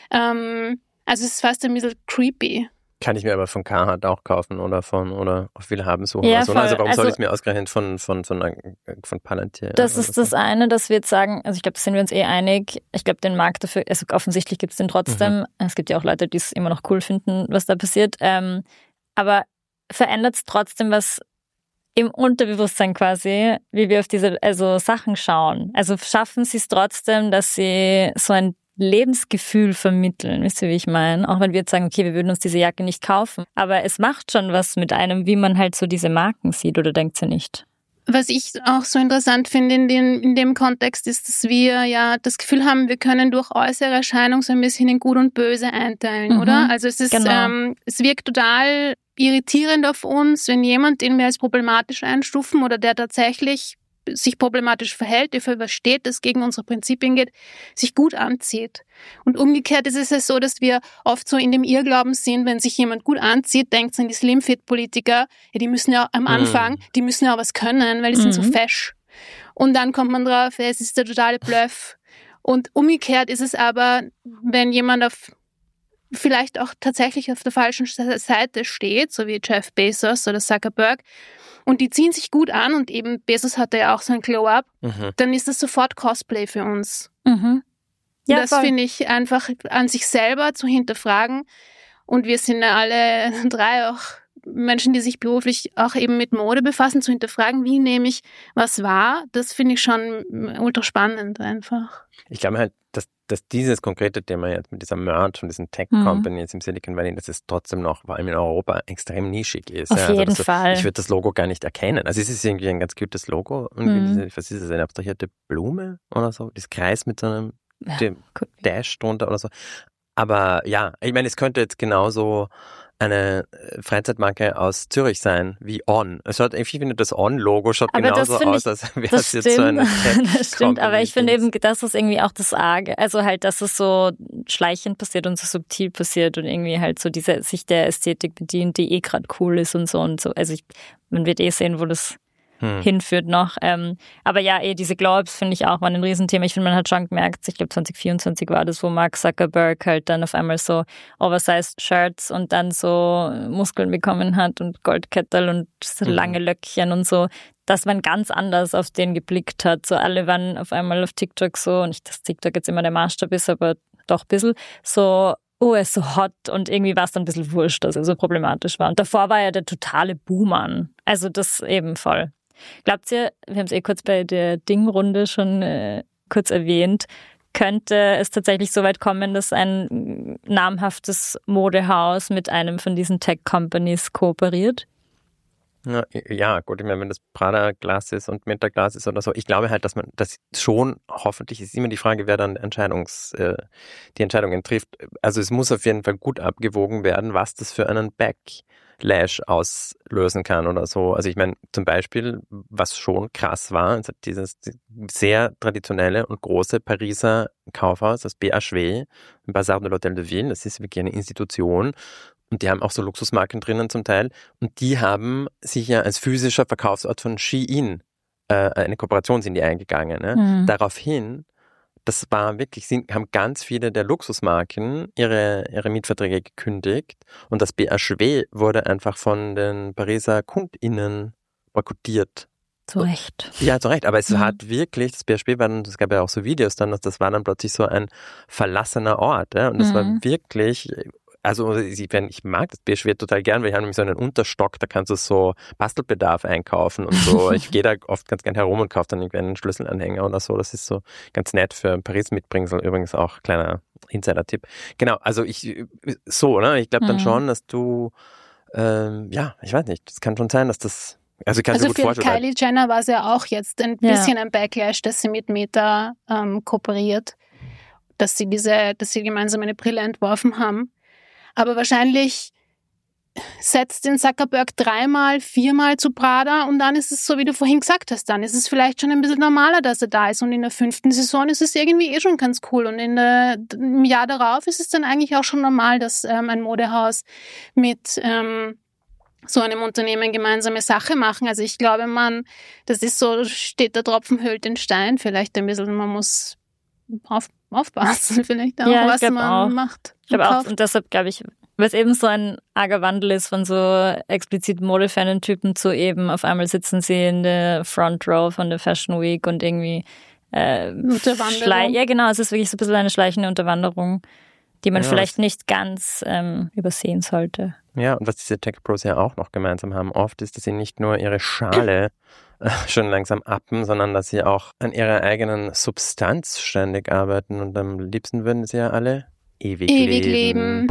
Ähm, also es ist fast ein bisschen creepy. Kann ich mir aber von Carhartt auch kaufen oder von oder auf Willhaben suchen. Ja, oder so. Also warum also, soll ich es mir ausgerechnet von, von, von, von Palantir? Das ist das eine, dass wir jetzt sagen, also ich glaube, da sind wir uns eh einig. Ich glaube, den Markt dafür, also offensichtlich gibt es den trotzdem. Mhm. Es gibt ja auch Leute, die es immer noch cool finden, was da passiert. Ähm, aber verändert es trotzdem was im Unterbewusstsein quasi, wie wir auf diese also Sachen schauen? Also schaffen sie es trotzdem, dass sie so ein Lebensgefühl vermitteln, wisst ihr, wie ich meine? Auch wenn wir jetzt sagen, okay, wir würden uns diese Jacke nicht kaufen. Aber es macht schon was mit einem, wie man halt so diese Marken sieht, oder denkt ihr nicht? Was ich auch so interessant finde in dem, in dem Kontext ist, dass wir ja das Gefühl haben, wir können durch äußere Erscheinung so ein bisschen in Gut und Böse einteilen, mhm, oder? Also es ist, genau. ähm, es wirkt total irritierend auf uns, wenn jemand, den wir als problematisch einstufen oder der tatsächlich sich problematisch verhält, der für was steht, das gegen unsere Prinzipien geht, sich gut anzieht. Und umgekehrt ist es ja so, dass wir oft so in dem Irrglauben sind, wenn sich jemand gut anzieht, denkt an die Slimfit-Politiker, ja, die müssen ja am Anfang, mhm. die müssen ja auch was können, weil die mhm. sind so fesch. Und dann kommt man drauf, es ist der totale Bluff. Und umgekehrt ist es aber, wenn jemand auf vielleicht auch tatsächlich auf der falschen Seite steht, so wie Jeff Bezos oder Zuckerberg, und die ziehen sich gut an und eben Bezos hatte ja auch so ein Glow-Up, mhm. dann ist das sofort Cosplay für uns. Mhm. Ja, das finde ich einfach an sich selber zu hinterfragen. Und wir sind ja alle drei auch Menschen, die sich beruflich auch eben mit Mode befassen, zu hinterfragen, wie nehme ich was wahr, das finde ich schon ultra spannend einfach. Ich glaube halt, dass, dass dieses konkrete Thema jetzt mit dieser Merch und diesen Tech-Companies mhm. im Silicon Valley, dass es trotzdem noch, vor allem in Europa, extrem nischig ist. Auf ja, also jeden das, Fall. Ich würde das Logo gar nicht erkennen. Also es ist irgendwie ein ganz cutes Logo. Mhm. Was ist das, eine abstrahierte Blume oder so? Das Kreis mit so einem ja, Dash drunter oder so. Aber ja, ich meine, es könnte jetzt genauso eine Freizeitmarke aus Zürich sein, wie On. Es schaut, ich finde, das On-Logo schaut aber genauso aus, ich, als wäre es jetzt so eine Tech-Company. Das stimmt, aber ich finde eben, das ist irgendwie auch das Arge. Also halt, dass es so schleichend passiert und so subtil passiert und irgendwie halt so diese sich der Ästhetik bedient, die eh gerade cool ist und so und so. Also ich, man wird eh sehen, wo das Hm. hinführt noch. Ähm, aber ja, eh, diese Glow-Ups finde ich auch waren ein Riesenthema. Ich finde, man hat schon gemerkt, ich glaube zwanzig vierundzwanzig war das, wo Mark Zuckerberg halt dann auf einmal so oversized Shirts und dann so Muskeln bekommen hat und Goldkettel und so lange mhm. Löckchen und so, dass man ganz anders auf den geblickt hat. So alle waren auf einmal auf TikTok so, nicht, dass TikTok jetzt immer der Maßstab ist, aber doch ein bisschen so, oh, er ist so hot und irgendwie war es dann ein bisschen wurscht, dass er so problematisch war. Und davor war er der totale Boomer. Also das eben voll. Glaubt ihr, wir haben es eh kurz bei der Ding-Runde schon äh, kurz erwähnt, könnte es tatsächlich so weit kommen, dass ein namhaftes Modehaus mit einem von diesen Tech-Companies kooperiert? Ja, ja, gut, ich meine, wenn das Prada-Glas ist und Menta-Glas ist oder so, ich glaube halt, dass man das schon, hoffentlich ist immer die Frage, wer dann Entscheidungs, äh, die Entscheidungen trifft. Also es muss auf jeden Fall gut abgewogen werden, was das für einen Backlash auslösen kann oder so. Also ich meine, zum Beispiel, was schon krass war, also dieses sehr traditionelle und große Pariser Kaufhaus, das B H W, Bazar de l'Hôtel de Ville, das ist wirklich eine Institution. Und die haben auch so Luxusmarken drinnen zum Teil. Und die haben sich ja als physischer Verkaufsort von Shein, äh, eine Kooperation sind die eingegangen. Ne? Mhm. Daraufhin, das war wirklich, sind, haben ganz viele der Luxusmarken ihre, ihre Mietverträge gekündigt. Und das B H W wurde einfach von den Pariser KundInnen boykottiert. Zu Recht. Ja, zu Recht. Aber es mhm. hat wirklich, das B H W war dann, es gab ja auch so Videos dann, das war dann plötzlich so ein verlassener Ort. Ja? Und das mhm. war wirklich... Also ich, ich mag das B H W total gern, weil ich habe nämlich so einen Unterstock, da kannst du so Bastelbedarf einkaufen und so. Ich gehe da oft ganz gern herum und kaufe dann irgendwie einen Schlüsselanhänger oder so. Das ist so ganz nett für Paris Mitbringsel, übrigens auch kleiner Insider-Tipp. Genau, also ich so, ne? Ich glaube dann mhm. schon, dass du, ähm, ja, ich weiß nicht, es kann schon sein, dass das, also ich kann also mir gut vorstellen. Also für Kylie Jenner war es ja auch jetzt ein ja. bisschen ein Backlash, dass sie mit Meta ähm, kooperiert, dass sie diese, dass sie gemeinsam eine Brille entworfen haben. Aber wahrscheinlich setzt den Zuckerberg dreimal, viermal zu Prada und dann ist es so, wie du vorhin gesagt hast, dann ist es vielleicht schon ein bisschen normaler, dass er da ist und in der fünften Saison ist es irgendwie eh schon ganz cool und in der, im Jahr darauf ist es dann eigentlich auch schon normal, dass ähm, ein Modehaus mit ähm, so einem Unternehmen gemeinsame Sache machen. Also ich glaube, man, das ist so, steht der Tropfen höhlt den Stein, vielleicht ein bisschen, man muss auf, aufpassen, vielleicht auch, ja, was man auch. macht. Ich glaube auch, und deshalb glaube ich, weil es eben so ein arger Wandel ist von so explizit Modefanen-Typen zu eben auf einmal sitzen sie in der Front Row von der Fashion Week und irgendwie äh, Unterwanderung. Ja genau, es ist wirklich so ein bisschen eine schleichende Unterwanderung, die man ja, vielleicht nicht ganz ähm, übersehen sollte. Ja, und was diese Tech-Pros ja auch noch gemeinsam haben oft, ist, dass sie nicht nur ihre Schale schon langsam appen, sondern dass sie auch an ihrer eigenen Substanz ständig arbeiten und am liebsten würden sie ja alle ewig, ewig leben. leben.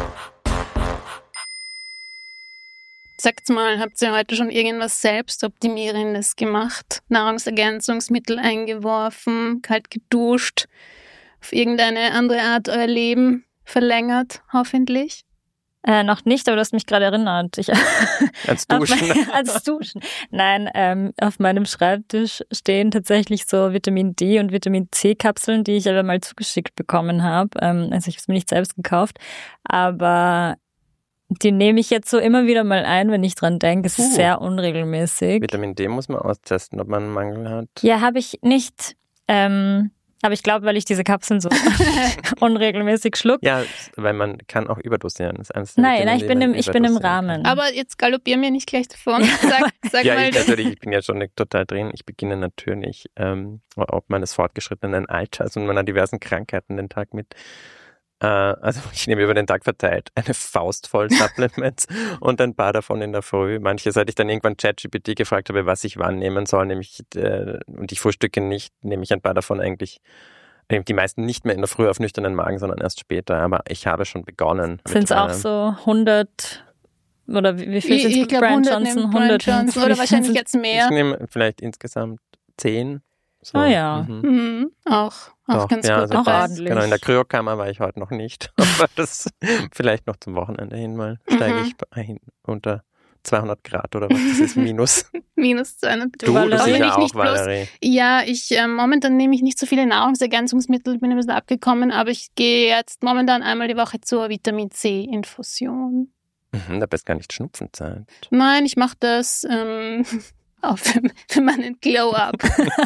Sagt mal, habt ihr heute schon irgendwas Selbstoptimierendes gemacht? Nahrungsergänzungsmittel eingeworfen, kalt geduscht, auf irgendeine andere Art euer Leben verlängert, hoffentlich? Äh, noch nicht, aber du hast mich gerade erinnert. Ich, Als Duschen. mein, als Duschen. Nein, ähm, auf meinem Schreibtisch stehen tatsächlich so Vitamin D und Vitamin C Kapseln, die ich aber mal zugeschickt bekommen habe. Ähm, also ich habe es mir nicht selbst gekauft, aber die nehme ich jetzt so immer wieder mal ein, wenn ich dran denke. Es ist Uh. sehr unregelmäßig. Vitamin D muss man austesten, ob man einen Mangel hat. Ja, habe ich nicht. Ähm, aber ich glaube, weil ich diese Kapseln so unregelmäßig schluck. Ja, weil man kann auch überdosieren. Das ist eines der Nein, Vitamin nein, D, ich bin man im, ich bin im überdosieren Rahmen. Aber jetzt galoppier mir nicht gleich davon. Sag, sag Ja, mal. ich natürlich, ich bin ja schon total drin. Ich beginne natürlich, ähm, ob meines fortgeschrittenen Alters und meiner diversen Krankheiten den Tag mit. Äh, also ich nehme über den Tag verteilt eine Faust voll Supplements und ein paar davon in der Früh. Manche, seit ich dann irgendwann ChatGPT gefragt habe, was ich wann nehmen soll, nämlich äh, und ich frühstücke nicht, nehme ich ein paar davon eigentlich. Die meisten nicht mehr in der Früh auf nüchternen Magen, sondern erst später. Aber ich habe schon begonnen. Sind es auch so hundert oder wie, wie viel sind es Ich glaube Brian hundert Johnson? nimmt Brian hundert Johnson oder wahrscheinlich jetzt Ich mehr. nehme vielleicht insgesamt zehn. So. Ah ja. Mhm. Mhm, auch auch Doch, ganz ja, gut also Auch dabei. ordentlich. Genau, in der Kryokammer war ich heute noch nicht. Aber das vielleicht noch zum Wochenende hin mal steige Mhm. ich ein unter zweihundert Grad oder was das ist, minus. Minus zweihundert. Du, Valerie. das Aber ist wenn ja ich auch, nicht bloß Valerie. Ja, ich äh, momentan nehme ich nicht so viele Nahrungsergänzungsmittel, bin ein bisschen abgekommen, aber ich gehe jetzt momentan einmal die Woche zur Vitamin C-Infusion. Mhm, da bist gar nicht Schnupfenzeit. Nein, ich mache das ähm, auch für, für meinen Glow-Up.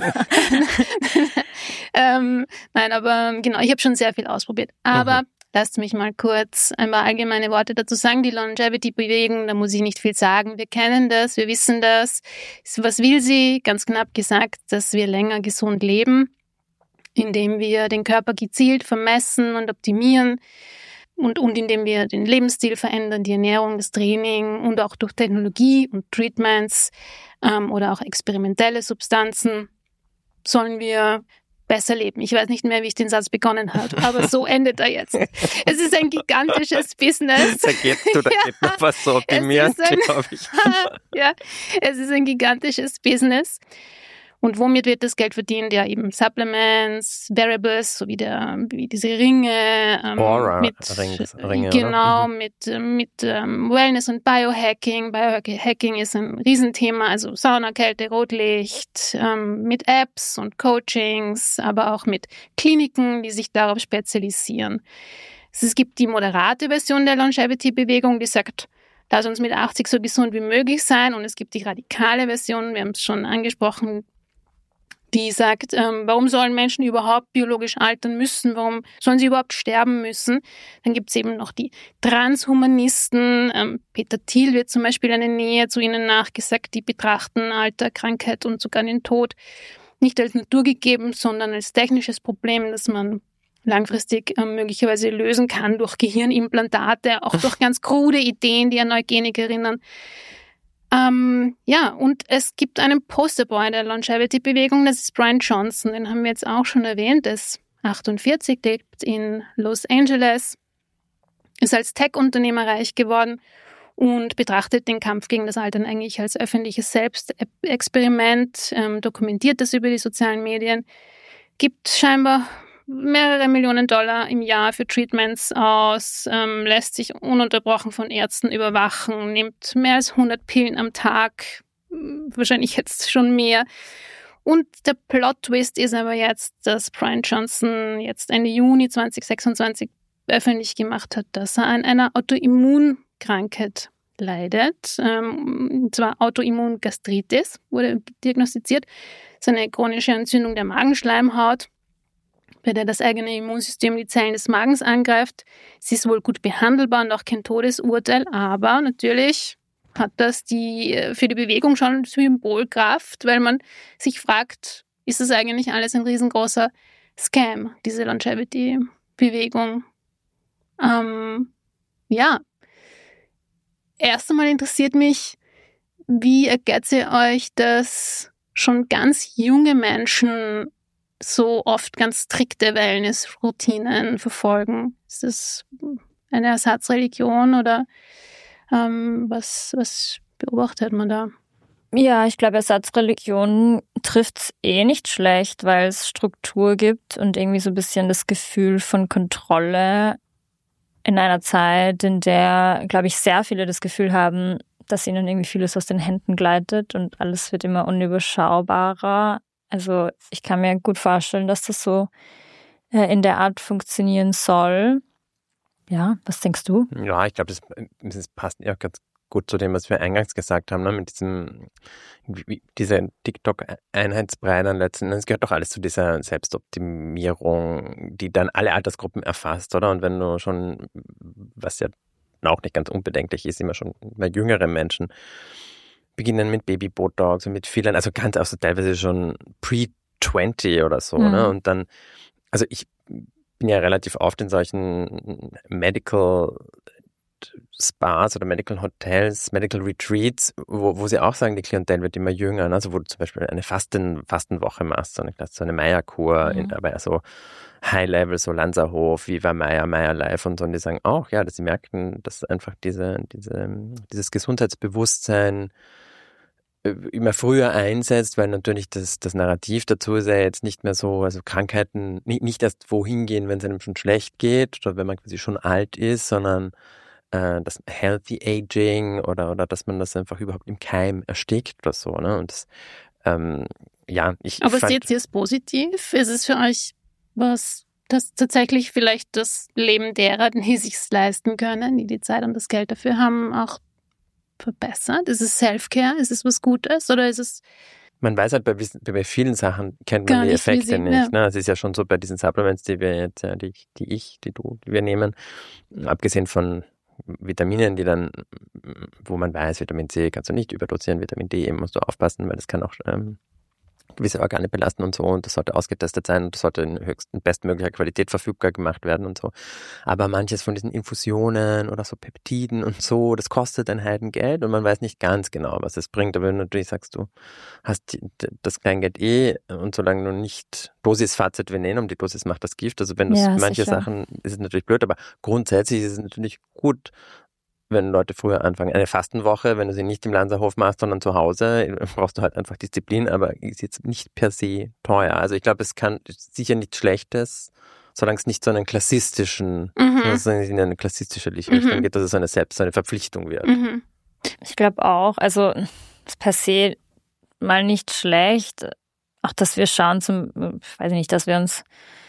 ähm, nein, aber genau, ich habe schon sehr viel ausprobiert. Aber Mhm. lasst mich mal kurz ein paar allgemeine Worte dazu sagen. Die Longevity-Bewegung, da muss ich nicht viel sagen. Wir kennen das, wir wissen das. Was will sie? Ganz knapp gesagt, dass wir länger gesund leben, indem wir den Körper gezielt vermessen und optimieren und, und indem wir den Lebensstil verändern, die Ernährung, das Training und auch durch Technologie und Treatments ähm, oder auch experimentelle Substanzen sollen wir besser leben. Ich weiß nicht mehr, wie ich den Satz begonnen habe, aber so endet er jetzt. Es ist ein gigantisches Business. Da geht, du, da Ja. geht noch was zu optimieren, Es ist ein- glaube ich. Ja, es ist ein gigantisches Business. Und womit wird das Geld verdient? Ja, eben Supplements, Variables, so wie, der, wie diese Ringe. Ähm, Aura mit, Rings- Ringe, Genau, oder? Mhm. mit, äh, mit ähm, Wellness und Biohacking. Biohacking ist ein Riesenthema, also Sauna, Kälte, Rotlicht, ähm, mit Apps und Coachings, aber auch mit Kliniken, die sich darauf spezialisieren. Es gibt die moderate Version der Longevity-Bewegung, die sagt, lass uns mit achtzig so gesund wie möglich sein. Und es gibt die radikale Version, wir haben es schon angesprochen, die sagt, ähm, warum sollen Menschen überhaupt biologisch altern müssen? Warum sollen sie überhaupt sterben müssen? Dann gibt es eben noch die Transhumanisten. Ähm, Peter Thiel wird zum Beispiel eine Nähe zu ihnen nachgesagt. Die betrachten Alter, Krankheit und sogar den Tod nicht als naturgegeben, sondern als technisches Problem, das man langfristig ähm, möglicherweise lösen kann durch Gehirnimplantate, auch durch ganz krude Ideen, die an Eugenik erinnern. Ähm, ja, und es gibt einen Posterboy der Longevity-Bewegung, das ist Brian Johnson, den haben wir jetzt auch schon erwähnt, der ist achtundvierzig, lebt in Los Angeles, ist als Tech-Unternehmer reich geworden und betrachtet den Kampf gegen das Altern eigentlich als öffentliches Selbstexperiment, ähm, dokumentiert das über die sozialen Medien, gibt scheinbar mehrere Millionen Dollar im Jahr für Treatments aus, ähm, lässt sich ununterbrochen von Ärzten überwachen, nimmt mehr als hundert Pillen am Tag, wahrscheinlich jetzt schon mehr. Und der Plot-Twist ist aber jetzt, dass Brian Johnson jetzt Ende Juni zweitausendsechsundzwanzig öffentlich gemacht hat, dass er an einer Autoimmunkrankheit leidet. Ähm, und zwar Autoimmungastritis wurde diagnostiziert. Das ist eine chronische Entzündung der Magenschleimhaut, bei der das eigene Immunsystem die Zellen des Magens angreift. Sie ist wohl gut behandelbar und auch kein Todesurteil, aber natürlich hat das die für die Bewegung schon Symbolkraft, weil man sich fragt, ist das eigentlich alles ein riesengroßer Scam, diese Longevity-Bewegung? Ähm, ja, erst einmal interessiert mich, wie erklärt ihr euch, dass schon ganz junge Menschen so oft ganz strikte Wellness-Routinen verfolgen? Ist das eine Ersatzreligion oder ähm, was, was beobachtet man da? Ja, ich glaube, Ersatzreligion trifft's eh nicht schlecht, weil es Struktur gibt und irgendwie so ein bisschen das Gefühl von Kontrolle in einer Zeit, in der, glaube ich, sehr viele das Gefühl haben, dass ihnen irgendwie vieles aus den Händen gleitet und alles wird immer unüberschaubarer. Also ich kann mir gut vorstellen, dass das so äh, in der Art funktionieren soll. Ja, was denkst du? Ja, ich glaube, das, das passt ja ganz gut zu dem, was wir eingangs gesagt haben, ne? Mit diesem, dieser TikTok-Einheitsbrei dann letzten Endes gehört doch alles zu dieser Selbstoptimierung, die dann alle Altersgruppen erfasst, oder? Und wenn du schon, was ja auch nicht ganz unbedenklich ist, immer schon bei jüngeren Menschen beginnen mit Baby-Botox und mit vielen, also ganz auch so teilweise schon pre zwanzig oder so, mhm. ne? Und dann, also ich bin ja relativ oft in solchen Medical Spas oder Medical Hotels, Medical Retreats, wo, wo sie auch sagen, die Klientel wird immer jünger. Also wo du zum Beispiel eine Fasten, Fastenwoche machst, so eine, so eine Meierkur, mhm. in, aber so High-Level, so Lanzerhof, Viva Meier, Meier Life und so. Und die sagen auch, ja, dass sie merken, dass einfach diese, diese, dieses Gesundheitsbewusstsein immer früher einsetzt, weil natürlich das, das Narrativ dazu ist ja jetzt nicht mehr so, also Krankheiten nicht, nicht erst wohin gehen, wenn es einem schon schlecht geht oder wenn man quasi schon alt ist, sondern äh, das Healthy Aging oder, oder dass man das einfach überhaupt im Keim erstickt oder so, ne? Und das, ähm, ja, ich. Aber fand, seht ihr es positiv? Ist es für euch was, das tatsächlich vielleicht das Leben derer, die sich es leisten können, die die Zeit und das Geld dafür haben, auch verbessert? Ist es Self-Care? Ist es was Gutes? Oder ist es... Man weiß halt, bei, bei vielen Sachen kennt man die Effekte sie, nicht. Ja. Ne? Es ist ja schon so bei diesen Supplements, die wir jetzt, ja, die, die ich, die du, die wir nehmen, abgesehen von Vitaminen, die dann, wo man weiß, Vitamin C kannst du nicht überdosieren, Vitamin D eben musst du aufpassen, weil das kann auch ähm, gewisse Organe belasten und so und das sollte ausgetestet sein und das sollte in höchsten, bestmöglicher Qualität verfügbar gemacht werden und so. Aber manches von diesen Infusionen oder so Peptiden und so, das kostet ein Heidengeld und man weiß nicht ganz genau, was es bringt. Aber wenn du natürlich sagst, du hast das Kleingeld eh und solange du nicht Dosis facit venenum, die Dosis macht das Gift, also wenn du ja, manche sicher. Sachen, ist es natürlich blöd, aber grundsätzlich ist es natürlich gut, wenn Leute früher anfangen. Eine Fastenwoche, wenn du sie nicht im Lanzerhof machst, sondern zu Hause, brauchst du halt einfach Disziplin, aber ist jetzt nicht per se teuer. Also ich glaube, es kann sicher nichts Schlechtes, solange es nicht so einen klassistischen, mhm. also in eine klassistische Richtung mhm. geht, dass es eine selbst eine Verpflichtung wird. Mhm. Ich glaube auch, also es ist per se mal nicht schlecht, auch dass wir schauen zum, ich weiß nicht, dass wir uns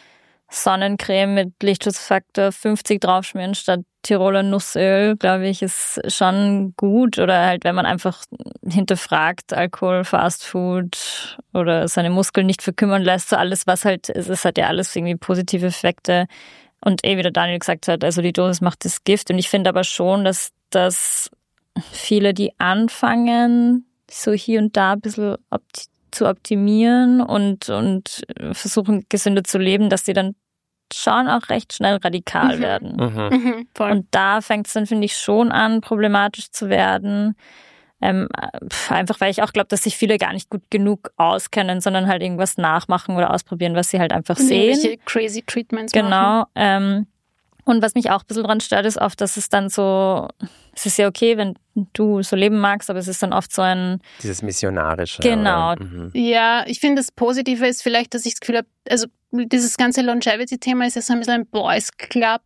Sonnencreme mit Lichtschutzfaktor fünfzig draufschmieren statt Tiroler Nussöl, glaube ich, ist schon gut. Oder halt, wenn man einfach hinterfragt, Alkohol, Fastfood oder seine Muskeln nicht verkümmern lässt, so alles, was halt, es hat ja alles irgendwie positive Effekte. Und eh, wie der Daniel gesagt hat, also die Dosis macht das Gift. Und ich finde aber schon, dass, dass viele, die anfangen, so hier und da ein bisschen opti- zu optimieren und, und versuchen, gesünder zu leben, dass sie dann schon auch recht schnell radikal mhm. werden. Mhm. Mhm, voll. Und da fängt es dann, finde ich, schon an, problematisch zu werden. Ähm, einfach, weil ich auch glaube, dass sich viele gar nicht gut genug auskennen, sondern halt irgendwas nachmachen oder ausprobieren, was sie halt einfach und sehen. Welche crazy Treatments genau, machen. Ähm, und was mich auch ein bisschen dran stört, ist oft, dass es dann so, es ist ja okay, wenn du so leben magst, aber es ist dann oft so ein... Dieses Missionarische. Genau. Mhm. Ja, ich finde, das Positive ist vielleicht, dass ich das Gefühl habe, also dieses ganze Longevity-Thema ist ja so ein bisschen ein Boys Club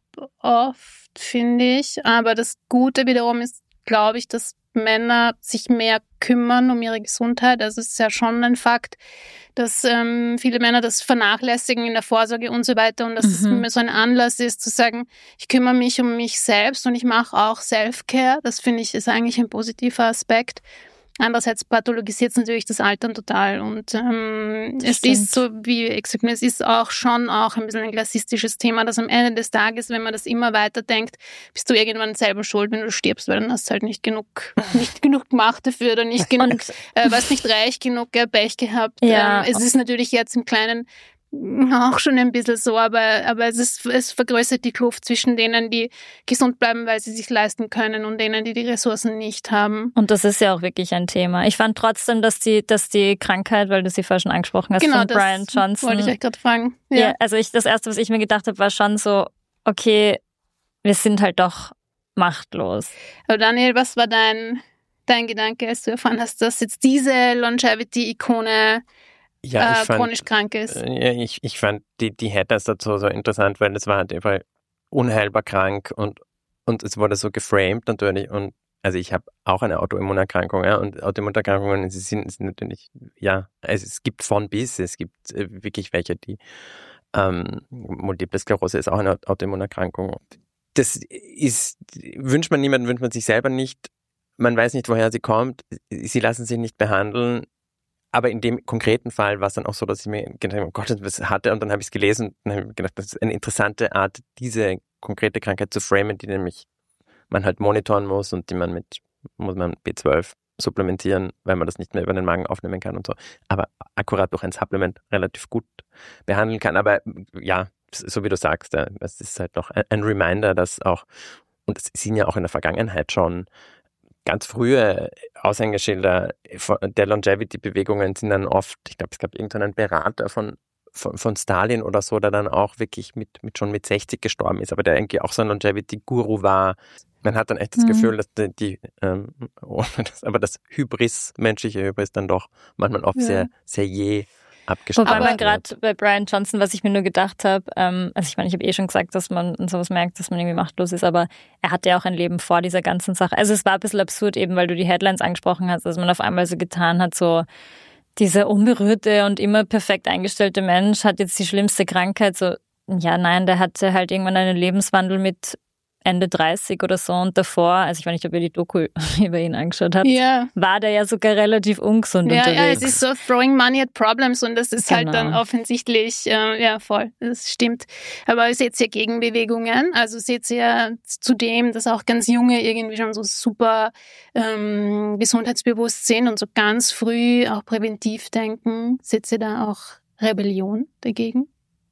oft, finde ich. Aber das Gute wiederum ist, glaube ich, dass Männer sich mehr kümmern um ihre Gesundheit. Also es ist ja schon ein Fakt, dass ähm, viele Männer das vernachlässigen in der Vorsorge und so weiter und dass mhm. es so ein Anlass ist zu sagen, ich kümmere mich um mich selbst und ich mache auch Self-Care. Das finde ich ist eigentlich ein positiver Aspekt. Andererseits pathologisiert es natürlich das Altern total und ähm, es stimmt. ist so, wie ich gesagt habe, es ist auch schon auch ein bisschen ein klassistisches Thema, dass am Ende des Tages, wenn man das immer weiter denkt, bist du irgendwann selber schuld, wenn du stirbst, weil dann hast du halt nicht genug, nicht genug gemacht dafür oder nicht genug, äh, warst nicht reich genug, äh, Pech gehabt. Ja. Ähm, es ist natürlich jetzt im Kleinen auch schon ein bisschen so, aber, aber es, ist, es vergrößert die Kluft zwischen denen, die gesund bleiben, weil sie sich leisten können und denen, die die Ressourcen nicht haben. Und das ist ja auch wirklich ein Thema. Ich fand trotzdem, dass die, dass die Krankheit, weil du sie vorhin schon angesprochen hast, genau, von Brian Johnson. Genau, wollte ich euch gerade fragen. Ja. ja, also ich, das Erste, was ich mir gedacht habe, war schon so, okay, wir sind halt doch machtlos. Aber Daniel, was war dein, dein Gedanke, als du erfahren hast, dass jetzt diese Longevity-Ikone Ja, ich äh, fand, chronisch krank ist? Ja, ich, ich fand die, die Headers dazu so interessant, weil das war halt einfach unheilbar krank und, und es wurde so geframed natürlich und also ich habe auch eine Autoimmunerkrankung, ja, und Autoimmunerkrankungen, sie sind, sind natürlich, ja, also es gibt von bis, es gibt äh, wirklich welche, die ähm, Multiple Sklerose ist auch eine Autoimmunerkrankung. Das ist, wünscht man niemandem, wünscht man sich selber nicht, man weiß nicht, woher sie kommt, sie lassen sich nicht behandeln, aber in dem konkreten Fall war es dann auch so, dass ich mir gedacht habe, oh Gott, was hatte, und dann habe ich es gelesen und dann habe ich gedacht, das ist eine interessante Art, diese konkrete Krankheit zu framen, die nämlich man halt monitoren muss und die man mit, muss man B zwölf supplementieren, weil man das nicht mehr über den Magen aufnehmen kann und so. Aber akkurat durch ein Supplement relativ gut behandeln kann. Aber ja, so wie du sagst, es ist halt noch ein Reminder, dass auch, und es sind ja auch in der Vergangenheit schon ganz frühe Aushängeschilder der Longevity-Bewegungen sind dann oft, ich glaube, es gab irgendeinen Berater von Von, von Stalin oder so, der dann auch wirklich mit, mit schon mit sechzig gestorben ist, aber der irgendwie auch so ein Longevity-Guru war. Man hat dann echt das mhm. Gefühl, dass die, die ähm, oh, das, aber das Hybris, menschliche Hybris dann doch manchmal oft ja. sehr, sehr je abgeschlossen. Wobei man gerade bei Brian Johnson, was ich mir nur gedacht habe, ähm, also ich meine, ich habe eh schon gesagt, dass man sowas merkt, dass man irgendwie machtlos ist, aber er hatte ja auch ein Leben vor dieser ganzen Sache. Also es war ein bisschen absurd eben, weil du die Headlines angesprochen hast, dass man auf einmal so getan hat, so dieser unberührte und immer perfekt eingestellte Mensch hat jetzt die schlimmste Krankheit. So, ja, nein, der hatte halt irgendwann einen Lebenswandel mit Ende dreißig oder so und davor, also ich weiß nicht, ob ihr die Doku über ihn angeschaut habt, ja. war der ja sogar relativ ungesund ja, unterwegs. Ja, es ist so throwing money at problems und das ist genau. halt dann offensichtlich, äh, ja voll, das stimmt. Aber ihr seht ja Gegenbewegungen, also seht ihr ja zudem, dass auch ganz Junge irgendwie schon so super ähm, gesundheitsbewusst sind und so ganz früh auch präventiv denken. Seht ihr da auch Rebellion dagegen?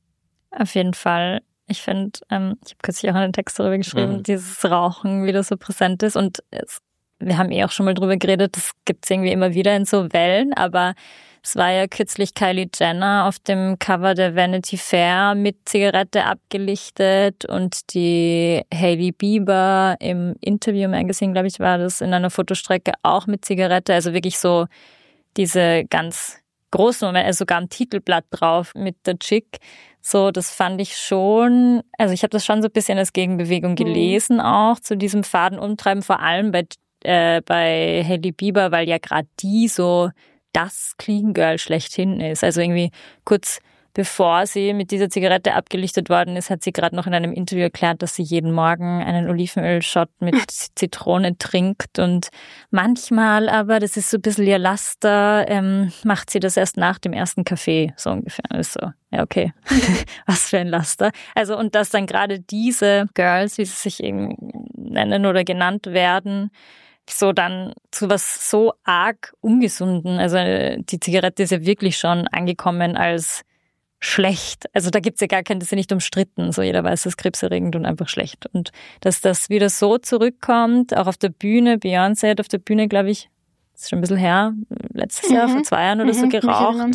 Auf jeden Fall. Ich finde, ähm, ich habe kürzlich auch einen Text darüber geschrieben, mhm. dieses Rauchen wieder so präsent ist und es, wir haben eh auch schon mal drüber geredet, das gibt es irgendwie immer wieder in so Wellen, aber es war ja kürzlich Kylie Jenner auf dem Cover der Vanity Fair mit Zigarette abgelichtet und die Hailey Bieber im Interview Magazine, glaube ich, war das, in einer Fotostrecke auch mit Zigarette, also wirklich so diese ganz großen Moment, also sogar am Titelblatt drauf mit der Chick. So, das fand ich schon, also ich habe das schon so ein bisschen als Gegenbewegung gelesen mhm. auch zu diesem Fadenumtreiben, vor allem bei, äh, bei Hailey Bieber, weil ja gerade die so das Clean Girl schlechthin ist. Also irgendwie kurz bevor sie mit dieser Zigarette abgelichtet worden ist, hat sie gerade noch in einem Interview erklärt, dass sie jeden Morgen einen Olivenöl-Shot mit Zitrone trinkt und manchmal aber, das ist so ein bisschen ihr Laster, ähm, macht sie das erst nach dem ersten Kaffee, so ungefähr. Ist so, ja okay, was für ein Laster. Also und dass dann gerade diese Girls, wie sie sich eben nennen oder genannt werden, so dann zu was so arg Ungesunden, also die Zigarette ist ja wirklich schon angekommen als schlecht. Also da gibt's ja gar kein, das ist ja nicht umstritten. So jeder weiß, das ist krebserregend und einfach schlecht. Und dass das wieder so zurückkommt, auch auf der Bühne, Beyoncé hat auf der Bühne, glaube ich, das ist schon ein bisschen her, letztes mhm. Jahr, vor zwei Jahren oder mhm, so geraucht.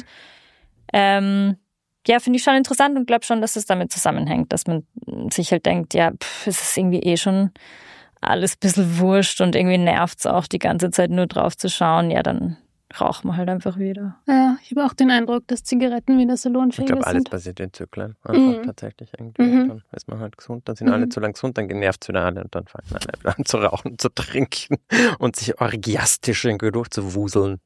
Ähm, ja, finde ich schon interessant und glaube schon, dass es damit zusammenhängt, dass man sich halt denkt, ja, pff, es ist irgendwie eh schon alles ein bisschen wurscht und irgendwie nervt's auch die ganze Zeit nur drauf zu schauen. Ja, dann rauchen wir halt einfach wieder. Ja, ich habe auch den Eindruck, dass Zigaretten wieder salonfähig sind. Ich glaube, alles passiert in Zyklen. Einfach mhm. tatsächlich irgendwie. Mhm. Dann ist man halt gesund, dann sind mhm. alle zu lang gesund, dann genervt wieder alle und dann fangen alle an zu rauchen, zu trinken und sich orgiastisch irgendwie durchzuwuseln.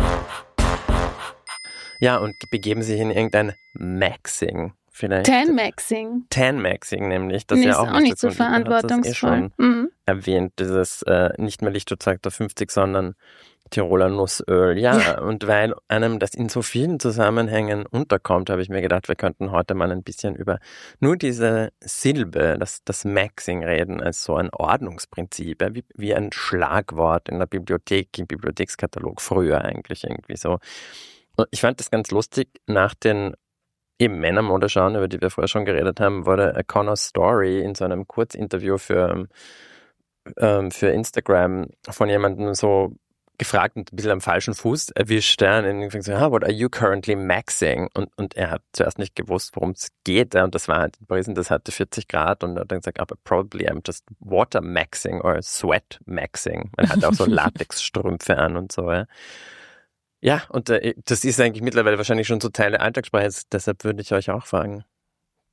Ja, und begeben sich in irgendein Maxing. Vielleicht. Tan-Maxing. Tan-Maxing nämlich. Das nee, ja auch, ist auch nicht so verantwortungsvoll. Das eh schon mhm. erwähnt, dieses äh, nicht mehr Lichtschutz-Faktor fünfzig, sondern Tiroler Nussöl. Ja, ja, und weil einem das in so vielen Zusammenhängen unterkommt, habe ich mir gedacht, wir könnten heute mal ein bisschen über nur diese Silbe, das, das Maxing reden, als so ein Ordnungsprinzip, ja, wie, wie ein Schlagwort in der Bibliothek, im Bibliothekskatalog früher eigentlich irgendwie so. Und ich fand das ganz lustig, nach den eben Männermodeschauen, über die wir vorher schon geredet haben, wurde Connor Story in so einem Kurzinterview für, ähm, für Instagram von jemandem so gefragt und ein bisschen am falschen Fuß erwischt. Ja, und irgendwie so, ah, what are you currently maxing? Und, und er hat zuerst nicht gewusst, worum es geht. Ja, und das war halt in Paris, das hatte vierzig Grad und er hat dann gesagt, aber probably I'm just water maxing or sweat maxing. Man hat auch so Latexstrümpfe an und so. Ja, ja und äh, das ist eigentlich mittlerweile wahrscheinlich schon so Teil der Alltagssprache. Deshalb würde ich euch auch fragen,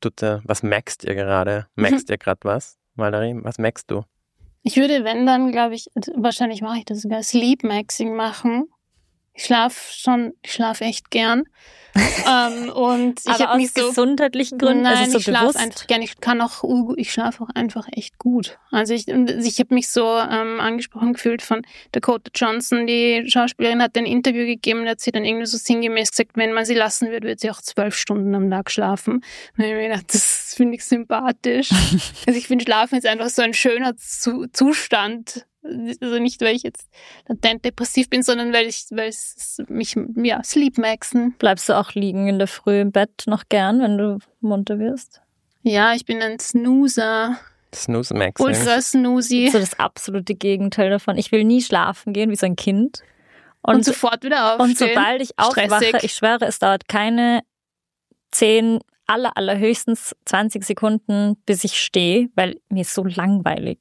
tut der, was maxst ihr gerade? Maxst ihr gerade was, Valerie? Was maxst du? Ich würde, wenn dann, glaube ich, wahrscheinlich mache ich das sogar, Sleep Maxing machen. Ich schlafe schon, ich schlafe echt gern. ähm, und ich Aber habe aus mich so gesundheitlichen Gründen, Nein, also so ich schlafe bewusst. einfach gerne. Ich kann auch, ich schlafe auch einfach echt gut. Also ich, ich habe mich so ähm, angesprochen gefühlt von Dakota Johnson, die Schauspielerin, hat ein Interview gegeben, da hat sie dann irgendwie so sinngemäß gesagt, wenn man sie lassen würde, würde sie auch zwölf Stunden am Tag schlafen. Und ich habe mir gedacht, das finde ich sympathisch. Also ich finde, Schlafen ist einfach so ein schöner Zu- Zustand. Also nicht, weil ich jetzt latent depressiv bin, sondern weil ich, weil es mich, ja, Sleep-Maxen. Bleibst du auch liegen in der Früh im Bett noch gern, wenn du munter wirst? Ja, ich bin ein Snoozer. Snooze-Maxing. Ultra-Snoozy. So das absolute Gegenteil davon. Ich will nie schlafen gehen wie so ein Kind. Und, Und, sofort wieder aufstehen. und sobald ich aufwache, Stressig. ich schwöre, es dauert keine zehn, aller, allerhöchstens zwanzig Sekunden, bis ich stehe, weil mir ist so langweilig.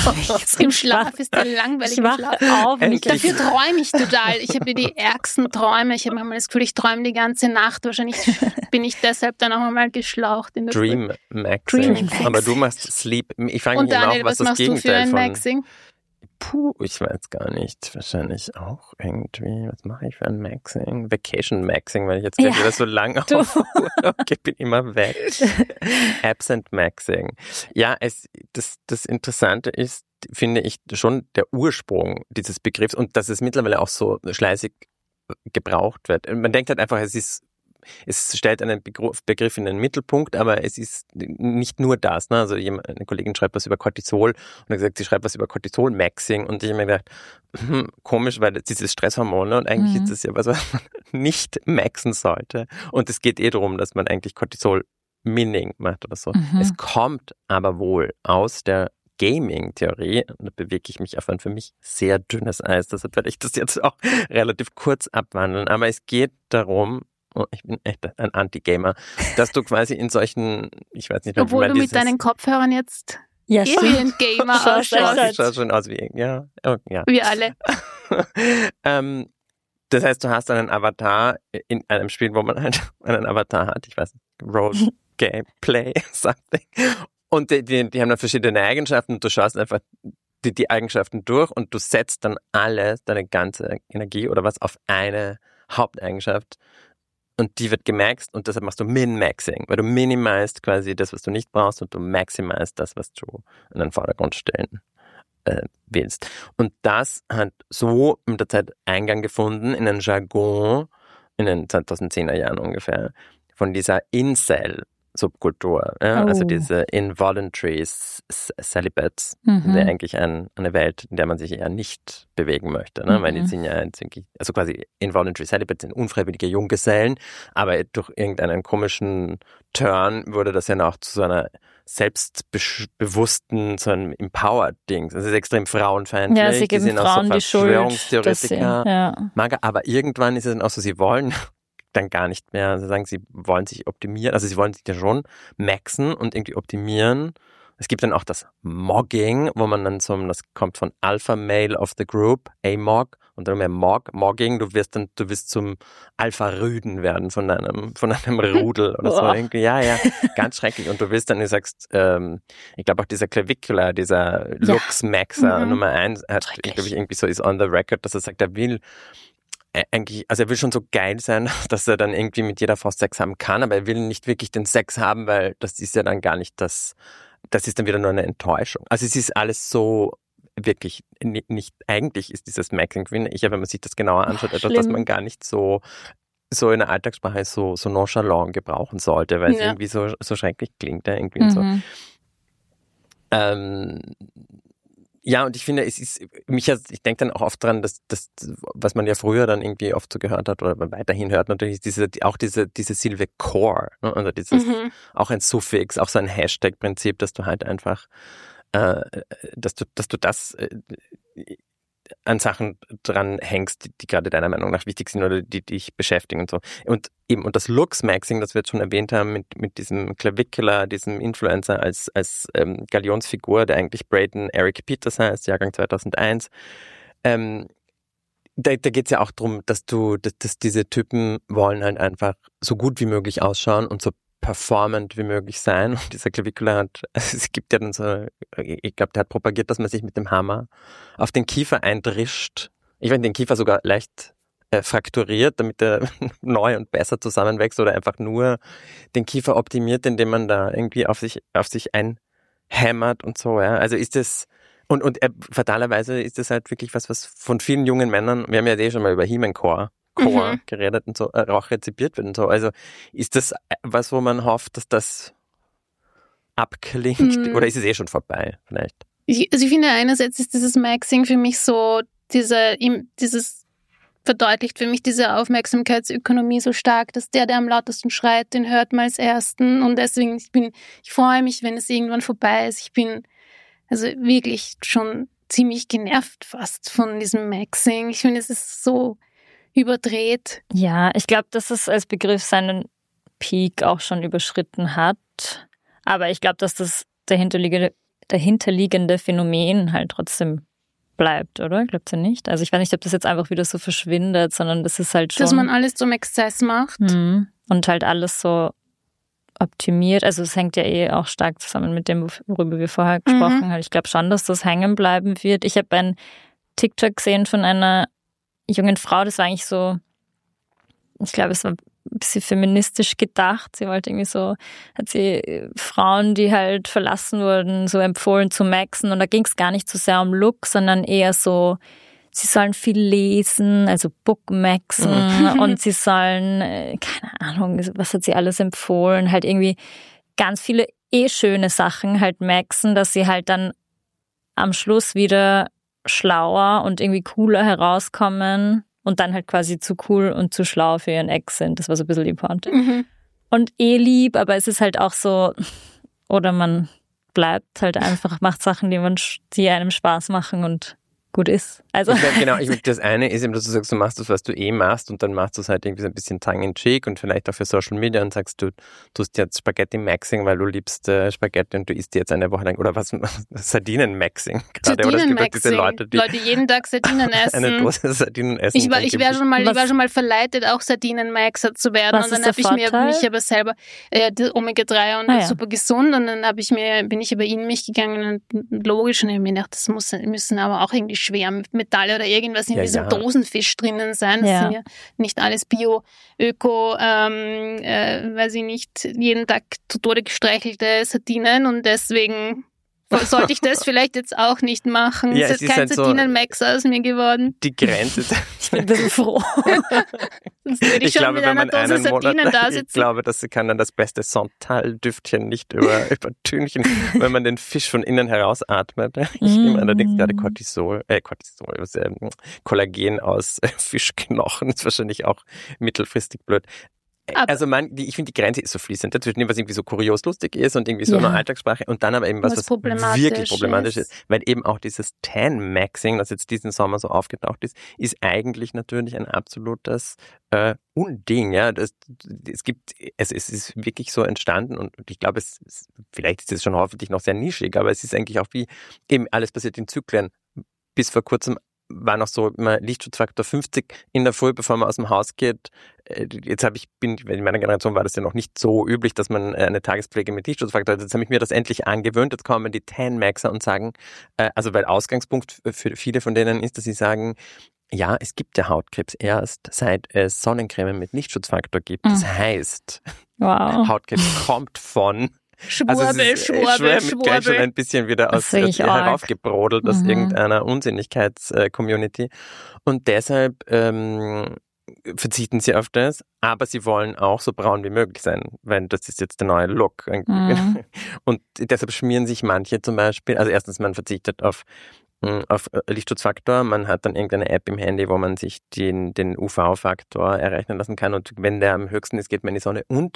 Im Schlaf ist der langweilig. Ich im wache Schlaf. auf und ich Dafür träume ich total. Ich habe die ärgsten Träume. Ich habe manchmal das Gefühl, ich träume die ganze Nacht. Wahrscheinlich bin ich deshalb dann auch einmal geschlaucht in der Früh. Dream-Maxing. Dream-Maxing. Aber du machst Sleep. Ich frage mich Und immer Daniel, auch, was was das machst du für Gegenteil ein von... Maxing? Puh, ich weiß gar nicht. Wahrscheinlich auch irgendwie. Was mache ich für ein Maxing? Vacation Maxing, weil ich jetzt gleich Ja, wieder so lange du. auf okay, bin immer weg. Absent Maxing. Ja, es, das, das Interessante ist, finde ich, schon der Ursprung dieses Begriffs und dass es mittlerweile auch so schleißig gebraucht wird. Man denkt halt einfach, es ist Es stellt einen Begriff in den Mittelpunkt, aber es ist nicht nur das. Ne? Also eine Kollegin schreibt was über Cortisol und hat gesagt, sie schreibt was über Cortisol-Maxing und ich habe mir gedacht, hm, komisch, weil das ist das Stresshormon und eigentlich Mhm. ist das ja was, was man nicht maxen sollte. Und es geht eh darum, dass man eigentlich Cortisol-Minning macht oder so. Mhm. Es kommt aber wohl aus der Gaming-Theorie, und da bewege ich mich auf ein für mich sehr dünnes Eis, deshalb werde ich das jetzt auch relativ kurz abwandeln, aber es geht darum, oh, ich bin echt ein Anti-Gamer, dass du quasi in solchen, ich weiß nicht, ob Obwohl man du mit dieses, deinen Kopfhörern jetzt Ja, eh wie stimmt. ein Gamer Schaust ja, echt ausschaust. ich schaue schon aus wie, ja, oh, ja. Wir alle. ähm, das heißt, du hast einen Avatar in einem Spiel, wo man halt einen Avatar hat, ich weiß nicht, Role, Game, Play, something. Und die, die, die haben dann verschiedene Eigenschaften und du schaust einfach die, die Eigenschaften durch und du setzt dann alles, deine ganze Energie oder was auf eine Haupteigenschaft und die wird gemaxt und deshalb machst du Min-Maxing, weil du minimized quasi das, was du nicht brauchst und du maximized das, was du in den Vordergrund stellen äh, willst. Und das hat so mit der Zeit Eingang gefunden in einen Jargon in den zweitausendzehner Jahren ungefähr von dieser Incel Subkultur, ja? Oh. Also diese Involuntary S- S- Celibates, Mhm. die eigentlich ein, eine Welt, in der man sich eher nicht bewegen möchte, ne? Mhm. Weil die sind ja jetzt irgendwie, also quasi Involuntary Celibates sind unfreiwillige Junggesellen, aber durch irgendeinen komischen Turn wurde das ja noch zu so einer selbstbewussten, so einem Empowered-Ding. Das ist extrem frauenfeindlich. Ja, sie die geben sind auch Frauen so die Schuld, dass sie, Verschwörungstheoretiker. ja. Mager, aber irgendwann ist es dann auch so, sie wollen dann gar nicht mehr, sie sagen, sie wollen sich optimieren, also sie wollen sich ja schon maxen und irgendwie optimieren. Es gibt dann auch das Mogging, wo man dann zum, das kommt von Alpha Male of the Group, A-Mog, und dann mehr Mog, Mogging, du wirst dann, du wirst zum Alpha-Rüden werden von einem, von einem Rudel oder so. Boah. Irgendwie. Ja, ja, ganz schrecklich. Und du wirst dann, du sagst, ähm, ich glaube auch dieser Clavicular, dieser Lux-Maxer Mhm. Nummer eins, hat, Schrecklich. glaube ich, irgendwie so ist on the record, dass er sagt, er will äh, eigentlich, also er will schon so geil sein, dass er dann irgendwie mit jeder Frau Sex haben kann, aber er will nicht wirklich den Sex haben, weil das ist ja dann gar nicht das, das ist dann wieder nur eine Enttäuschung. Also es ist alles so wirklich ni- nicht, eigentlich ist dieses Maxing, finde ich, ja, wenn man sich das genauer anschaut, Oh, etwas, das schlimm. man gar nicht so so in der Alltagssprache so, so nonchalant gebrauchen sollte, weil es Ja. irgendwie so, so schrecklich klingt, ja, irgendwie und so. Mhm. Ähm, ja, und ich finde, es ist, mich, hat- ich denke dann auch oft dran, dass das, was man ja früher dann irgendwie oft so gehört hat oder man weiterhin hört, natürlich ist diese, auch diese, diese Silbe Core, ne? Also dieses, Mhm. auch ein Suffix, auch so ein Hashtag-Prinzip, dass du halt einfach, äh, dass du, dass du das äh, an Sachen dran hängst, die, die gerade deiner Meinung nach wichtig sind oder die, die dich beschäftigen und so. Und eben, und das Lux-Maxing, das wir jetzt schon erwähnt haben, mit, mit diesem Clavicular, diesem Influencer als, als ähm, Galionsfigur, der eigentlich Braden Eric Peters heißt, Jahrgang zweitausendeins, ähm, da, da geht es ja auch darum, dass du, dass, dass diese Typen wollen halt einfach so gut wie möglich ausschauen und so performant wie möglich sein. Und dieser Clavicula hat, also es gibt ja dann so, ich glaube, der hat propagiert, dass man sich mit dem Hammer auf den Kiefer eindrischt. Ich meine, den Kiefer sogar leicht äh, frakturiert, damit er neu und besser zusammenwächst oder einfach nur den Kiefer optimiert, indem man da irgendwie auf sich, auf sich einhämmert und so, ja. Also ist das, und, und äh, fatalerweise ist das halt wirklich was, was von vielen jungen Männern, wir haben ja eh schon mal über Hymencore Chor mhm. geredet und so, äh, auch rezipiert wird und so. Also ist das was, wo man hofft, dass das abklingt mhm. oder ist es eh schon vorbei vielleicht? Ich, also ich finde einerseits ist dieses Maxing für mich so, diese, dieses verdeutlicht für mich diese Aufmerksamkeitsökonomie so stark, dass der, der am lautesten schreit, den hört man als Ersten und deswegen, ich bin, ich freue mich, wenn es irgendwann vorbei ist. Ich bin also wirklich schon ziemlich genervt fast von diesem Maxing. Ich finde, es ist so überdreht. Ja, ich glaube, dass es als Begriff seinen Peak auch schon überschritten hat. Aber ich glaube, dass das dahinterliegende, dahinterliegende Phänomen halt trotzdem bleibt, oder? Glaubt ihr nicht? Also ich weiß nicht, ob das jetzt einfach wieder so verschwindet, sondern das ist halt schon... Dass man alles zum Exzess macht. Mhm. Und halt alles so optimiert. Also es hängt ja eh auch stark zusammen mit dem, worüber wir vorher gesprochen mhm. haben. Ich glaube schon, dass das hängen bleiben wird. Ich habe ein TikTok gesehen von einer jungen Frau, das war eigentlich so, ich glaube, es war ein bisschen feministisch gedacht. Sie wollte irgendwie so, hat sie Frauen, die halt verlassen wurden, so empfohlen zu maxen. Und da ging es gar nicht so sehr um Look, sondern eher so, sie sollen viel lesen, also Bookmaxen mhm. und sie sollen, keine Ahnung, was hat sie alles empfohlen, halt irgendwie ganz viele eh schöne Sachen halt maxen, dass sie halt dann am Schluss wieder schlauer und irgendwie cooler herauskommen und dann halt quasi zu cool und zu schlau für ihren Ex sind. Das war so ein bisschen die Pointe. Mhm. Und eh lieb, aber es ist halt auch so, oder man bleibt halt einfach, macht Sachen, die, man, die einem Spaß machen und gut ist. Also ich mein, genau, ich mein, das eine ist eben, dass du sagst, du machst das, was du eh machst und dann machst du es halt irgendwie so ein bisschen tongue-in-cheek und vielleicht auch für Social Media und sagst, du tust jetzt Spaghetti-Maxing, weil du liebst äh, Spaghetti und du isst jetzt eine Woche lang oder was, Sardinen-Maxing gerade. Sardinen-Maxing. Diese Leute, die Leute jeden Tag Sardinen essen. Eine Dose Sardinen essen. Ich war, ich war schon mal, ich war schon mal verleitet, auch Sardinen-Maxer zu werden was und dann habe ich mir mich aber selber äh, Omega drei und ah, ja. super gesund und dann habe ich mir, bin ich aber in mich gegangen und logisch und ich habe mir gedacht, das muss, müssen aber auch irgendwie schwer mit Metall oder irgendwas in ja, diesem ja. Dosenfisch drinnen sein. Das ja. sind ja nicht alles Bio, Öko, ähm, äh, weiß ich nicht, jeden Tag zu Tode gestreichelte Sardinen und deswegen sollte ich das vielleicht jetzt auch nicht machen. Ja, es es ist ist kein halt Sardinen-Max aus mir geworden. Die Grenze. Ich bin ein bisschen froh. Sonst würde ich, ich schon glaube, mit wenn einer man Dose einen Sardinen Monat, da ich sitzen. glaube, das kann dann das beste Santal-Düftchen nicht über, übertünchen, wenn man den Fisch von innen heraus atmet. Ich mm. nehme allerdings gerade Cortisol, äh, Cortisol, also, ähm, Kollagen aus äh, Fischknochen, ist wahrscheinlich auch mittelfristig blöd. Aber also man, die, ich finde, die Grenze ist so fließend zwischen dem, was irgendwie so kurios lustig ist und irgendwie so ja. eine Alltagssprache und dann aber eben was, was, was problematisch wirklich problematisch ist. ist. Weil eben auch dieses Tan-Maxing, das jetzt diesen Sommer so aufgetaucht ist, ist eigentlich natürlich ein absolutes äh, Unding. Ja, das, es gibt, es, es ist wirklich so entstanden und ich glaube, es, es vielleicht ist es schon hoffentlich noch sehr nischig, aber es ist eigentlich auch wie eben alles passiert in Zyklen. Bis vor kurzem war noch so immer Lichtschutzfaktor fünfzig in der Früh, bevor man aus dem Haus geht. Jetzt habe ich, bin, in meiner Generation war das ja noch nicht so üblich, dass man eine Tagespflege mit Lichtschutzfaktor hat. Jetzt habe ich mir das endlich angewöhnt. Jetzt kommen die Tan-Maxer und sagen, also weil Ausgangspunkt für viele von denen ist, dass sie sagen, ja, es gibt ja Hautkrebs erst, seit es Sonnencreme mit Lichtschutzfaktor gibt. Das heißt, wow. Hautkrebs kommt von Schwurbel, also es ist, Schwurbel, Schwurbel, Schwurbel. Gleich schon ein bisschen wieder aus, aus heraufgebrodelt aus mhm. irgendeiner Unsinnigkeits-Community. Und deshalb ähm, verzichten sie auf das, aber sie wollen auch so braun wie möglich sein, weil das ist jetzt der neue Look. Mhm. Und deshalb schmieren sich manche zum Beispiel, also erstens, man verzichtet auf auf Lichtschutzfaktor. Man hat dann irgendeine App im Handy, wo man sich den, den U V-Faktor errechnen lassen kann und wenn der am höchsten ist, geht man in die Sonne und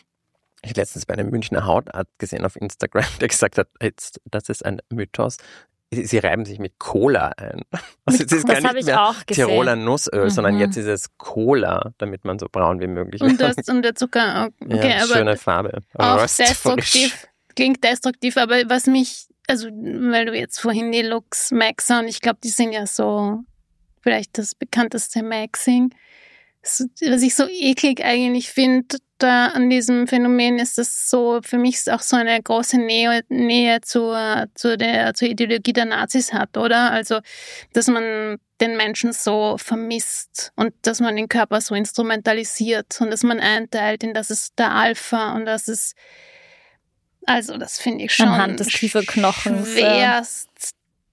ich habe letztens bei einem Münchner Hautarzt gesehen auf Instagram, der gesagt hat, jetzt, das ist ein Mythos. Sie reiben sich mit Cola ein. Also es ist das gar nicht mehr Tiroler Nussöl, mhm. sondern jetzt ist es Cola, damit man so braun wie möglich wird. wird. Und, und der Zucker, okay, ja, aber schöne Farbe. Auch destruktiv, klingt destruktiv, aber was mich, also weil du jetzt vorhin die Lux Maxer und ich glaube, die sind ja so vielleicht das bekannteste Maxing. was ich so eklig eigentlich finde da an diesem Phänomen, ist, dass so für mich auch so eine große Nähe, Nähe zur, zur, der, zur Ideologie der Nazis hat, oder? Also, dass man den Menschen so vermisst und dass man den Körper so instrumentalisiert und dass man einteilt in das ist der Alpha und das ist, also das finde ich schon anhand des Kieferknochens schwerst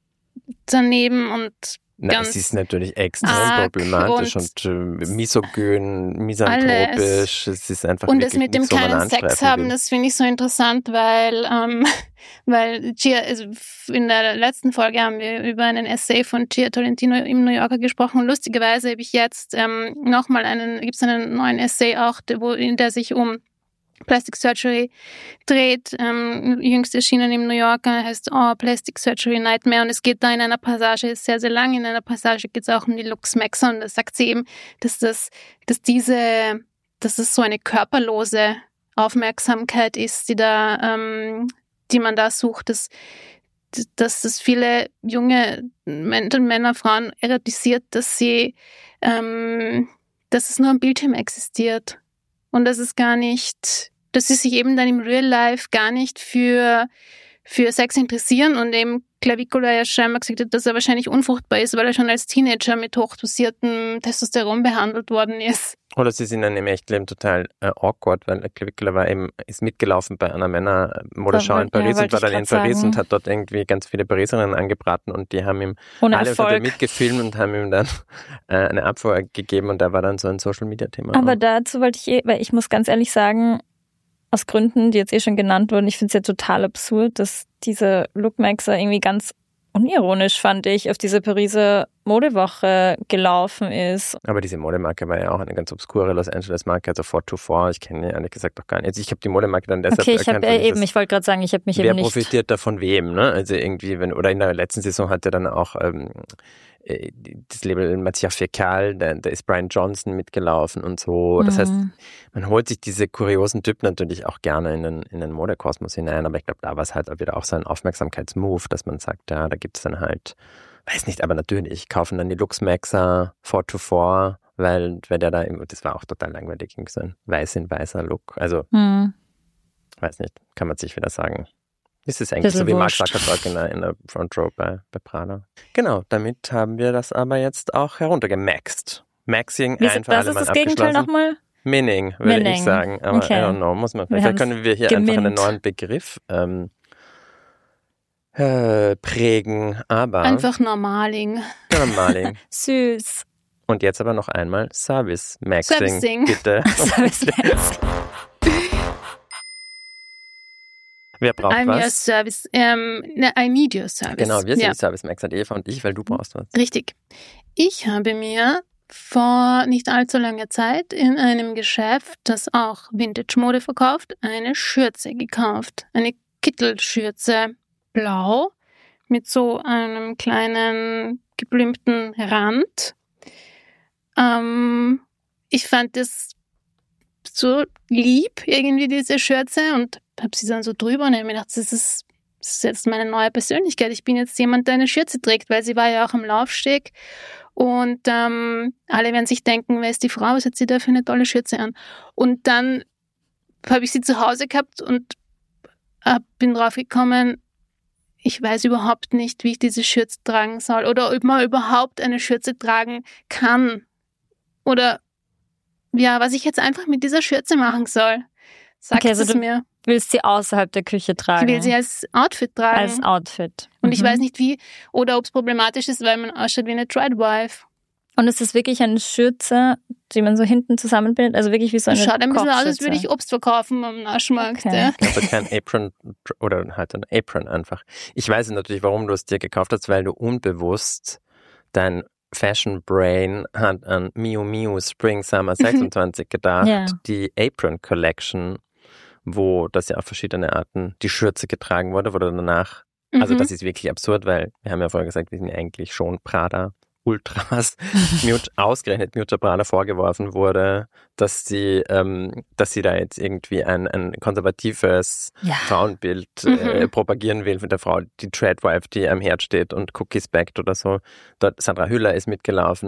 daneben und Na, es ist natürlich extrem problematisch und, und äh, misogyn, misanthropisch. Es ist einfach und das mit dem so, keinen Sex haben, will. Das finde ich so interessant, weil ähm, weil Gia, also in der letzten Folge haben wir über einen Essay von Gia Tolentino im New Yorker gesprochen. Und lustigerweise habe ich jetzt ähm, nochmal einen, gibt es einen neuen Essay auch, wo in der sich um Plastic Surgery dreht, ähm, jüngst erschienen im New Yorker, heißt Oh, Plastic Surgery Nightmare und es geht da in einer Passage, ist sehr, sehr lang, in einer Passage geht es auch um die Lux Maxer und da sagt sie eben, dass das, dass diese, dass es so eine körperlose Aufmerksamkeit ist, die da, ähm, die man da sucht, dass, dass das viele junge Männer, Frauen erotisiert, dass sie, ähm, dass es nur am Bildschirm existiert. Und das ist gar nicht, dass sie sich eben dann im Real Life gar nicht für, für Sex interessieren und eben Clavicola ja scheinbar gesagt hat, dass er wahrscheinlich unfruchtbar ist, weil er schon als Teenager mit hochdosiertem Testosteron behandelt worden ist. Oder sie sind dann im echten Leben total äh, awkward, weil Clavicola war eben, ist mitgelaufen bei einer Männermodeschau in Paris ja, und war dann in Paris sagen. Und hat dort irgendwie ganz viele Pariserinnen angebraten und die haben ihm Ohne alle Erfolg. mitgefilmt und haben ihm dann äh, eine Abfuhr gegeben und da war dann so ein Social-Media-Thema. Aber auch. dazu wollte ich eh, weil ich muss ganz ehrlich sagen, aus Gründen, die jetzt eh schon genannt wurden, ich finde es ja total absurd, dass diese Lookmaxer irgendwie ganz unironisch, fand ich, auf diese Pariser Modewoche gelaufen ist. Aber diese Modemarke war ja auch eine ganz obskure Los Angeles-Marke, also four two four, ich kenne die ehrlich gesagt doch gar nicht. Also ich habe die Modemarke dann deshalb okay, ich erkannt. Okay, äh, eben, ich wollte gerade sagen, ich habe mich eben nicht... Wer profitiert da von wem, ne? Also irgendwie, wenn, oder in der letzten Saison hat er dann auch ähm, das Label Matthias Fekal, da, da ist Brian Johnson mitgelaufen und so. Das mhm. heißt, man holt sich diese kuriosen Typen natürlich auch gerne in den, in den Modekosmos hinein, aber ich glaube, da war es halt auch wieder auch so ein Aufmerksamkeitsmove, dass man sagt, ja, da gibt es dann halt, weiß nicht, aber natürlich kaufen dann die Lux Maxer four two four, weil, weil der da, das war auch total langweilig, so ein weiß in weißer Look. Also, mhm. weiß nicht, kann man sich wieder sagen. Ist es eigentlich so wie Mark Zuckerberg in der, in der Front Row bei, bei Prada. Genau, damit haben wir das aber jetzt auch heruntergemaxt. Maxing wie, einfach was ist das Gegenteil nochmal? Minning, würde Minning. ich sagen. Aber okay. I don't know, muss man, vielleicht können wir hier geminnt. einfach einen neuen Begriff ähm, äh, prägen, aber... Einfach Normaling. Normaling. Süß. Und jetzt aber noch einmal Service Maxing, Servicing. bitte. Service Maxing. Wer braucht I'm was? Your service, um, I need your service. Genau, wir sind ja. die Service Maxer, Eva und ich, weil du brauchst was. Richtig. Ich habe mir vor nicht allzu langer Zeit in einem Geschäft, das auch Vintage-Mode verkauft, eine Schürze gekauft. Eine Kittelschürze, blau, mit so einem kleinen geblümten Rand. Ähm, ich fand das so lieb, irgendwie diese Schürze, und habe sie dann so drüber und habe mir gedacht, das ist, das ist jetzt meine neue Persönlichkeit. Ich bin jetzt jemand, der eine Schürze trägt, weil sie war ja auch am Laufsteg und ähm, alle werden sich denken, wer ist die Frau, was hat sie da für eine tolle Schürze an? Und dann habe ich sie zu Hause gehabt und hab, bin drauf gekommen, ich weiß überhaupt nicht, wie ich diese Schürze tragen soll oder ob man überhaupt eine Schürze tragen kann oder ja, was ich jetzt einfach mit dieser Schürze machen soll. Sagt okay, also es du mir. Willst sie außerhalb der Küche tragen? Ich will sie als Outfit tragen. Als Outfit. Und mhm. ich weiß nicht wie, oder ob es problematisch ist, weil man ausschaut wie eine Tradwife. Und ist das wirklich eine Schürze, die man so hinten zusammenbindet? Also wirklich wie so eine Schaut ein bisschen aus, als Kochschürze. würde ich Obst verkaufen am Naschmarkt. Okay. Ja. Also kein Apron oder halt ein Apron einfach. Ich weiß natürlich, warum du es dir gekauft hast, weil du unbewusst dein Fashion Brain hat an Miu Miu Spring Summer sechsundzwanzig gedacht, ja. die Apron Collection, wo das ja auf verschiedene Arten die Schürze getragen wurde, wurde danach, mhm. also das ist wirklich absurd, weil wir haben ja vorher gesagt, wir sind eigentlich schon Prada Ultras, Mute, ausgerechnet Miuccia Prada vorgeworfen wurde, dass sie, ähm, dass sie da jetzt irgendwie ein, ein konservatives ja. Frauenbild Mhm. äh, propagieren will mit der Frau, die Tradwife, die am Herd steht und Cookies backt oder so. Dort Sandra Hüller ist mitgelaufen,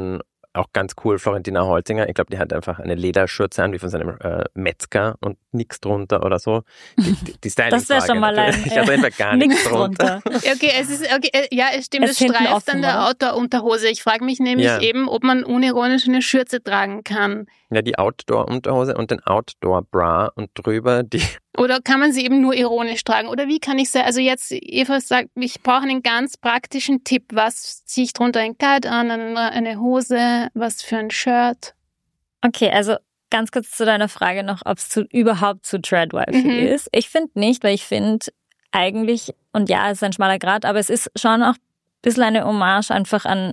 auch ganz cool, Florentina Holzinger. Ich glaube, die hat einfach eine Lederschürze an, wie von seinem äh, Metzger und nichts drunter oder so. Die, die, die das wäre schon mal ein, ich habe einfach gar nichts drunter. Okay, es ist, okay, ja, es stimmt, es, es streift an der Outdoor-Unterhose. Ich frage mich nämlich ja. eben, ob man unironisch eine Schürze tragen kann. Ja, die Outdoor-Unterhose und den Outdoor-Bra und drüber die... Oder kann man sie eben nur ironisch tragen? Oder wie kann ich sagen, also jetzt, Eva sagt, ich brauche einen ganz praktischen Tipp. Was ziehe ich drunter? Ein Kleid an, eine, eine Hose, was für ein Shirt? Okay, also ganz kurz zu deiner Frage noch, ob es zu, überhaupt zu Treadwifey mhm. ist. Ich finde nicht, weil ich finde eigentlich, und ja, es ist ein schmaler Grat, aber es ist schon auch ein bisschen eine Hommage einfach an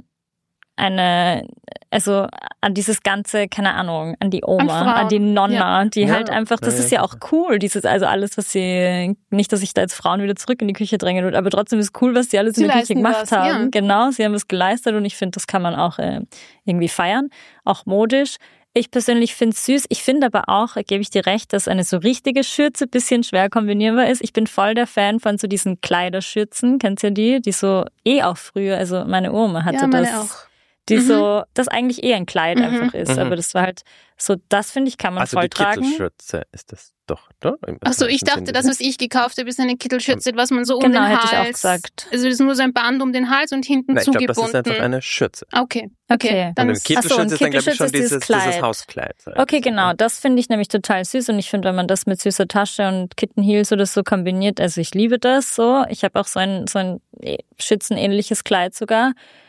eine, also an dieses ganze, keine Ahnung, an die Oma, an, an die Nonna, ja. die ja. halt einfach, das ja, ist ja auch cool, dieses, also alles, was sie, nicht, dass ich da jetzt Frauen wieder zurück in die Küche drängen würde, aber trotzdem ist cool, was sie alles sie in der Küche gemacht was, haben. Ja. Genau, sie haben es geleistet und ich finde, das kann man auch äh, irgendwie feiern, auch modisch. Ich persönlich finde es süß. Ich finde aber auch, gebe ich dir recht, dass eine so richtige Schürze ein bisschen schwer kombinierbar ist. Ich bin voll der Fan von so diesen Kleiderschürzen, kennst du die? Die so eh auch früher, also meine Oma hatte ja, meine das. Auch. Die mhm. so, das eigentlich eh ein Kleid mhm. einfach ist, mhm. aber das war halt so, das finde ich, kann man also voll tragen. Also die Kittelschürze ist das doch, oder? Achso, ich dachte, das, was ich gekauft habe, ist eine Kittelschürze, was man so um genau, den Hals... Genau, hätte ich auch gesagt. Also das ist nur so ein Band um den Hals und hinten Nein, zugebunden. Ich glaube, das ist einfach eine Schürze. Okay, okay. okay. Dann und ein Kittelschürze so, ist dann, glaube ich, schon dieses, dieses, dieses Hauskleid. Okay, genau, das finde ich nämlich total süß und ich finde, wenn man das mit süßer Tasche und Kittenheels oder so kombiniert, also ich liebe das so. Ich habe auch so ein, so ein schützenähnliches Kleid sogar.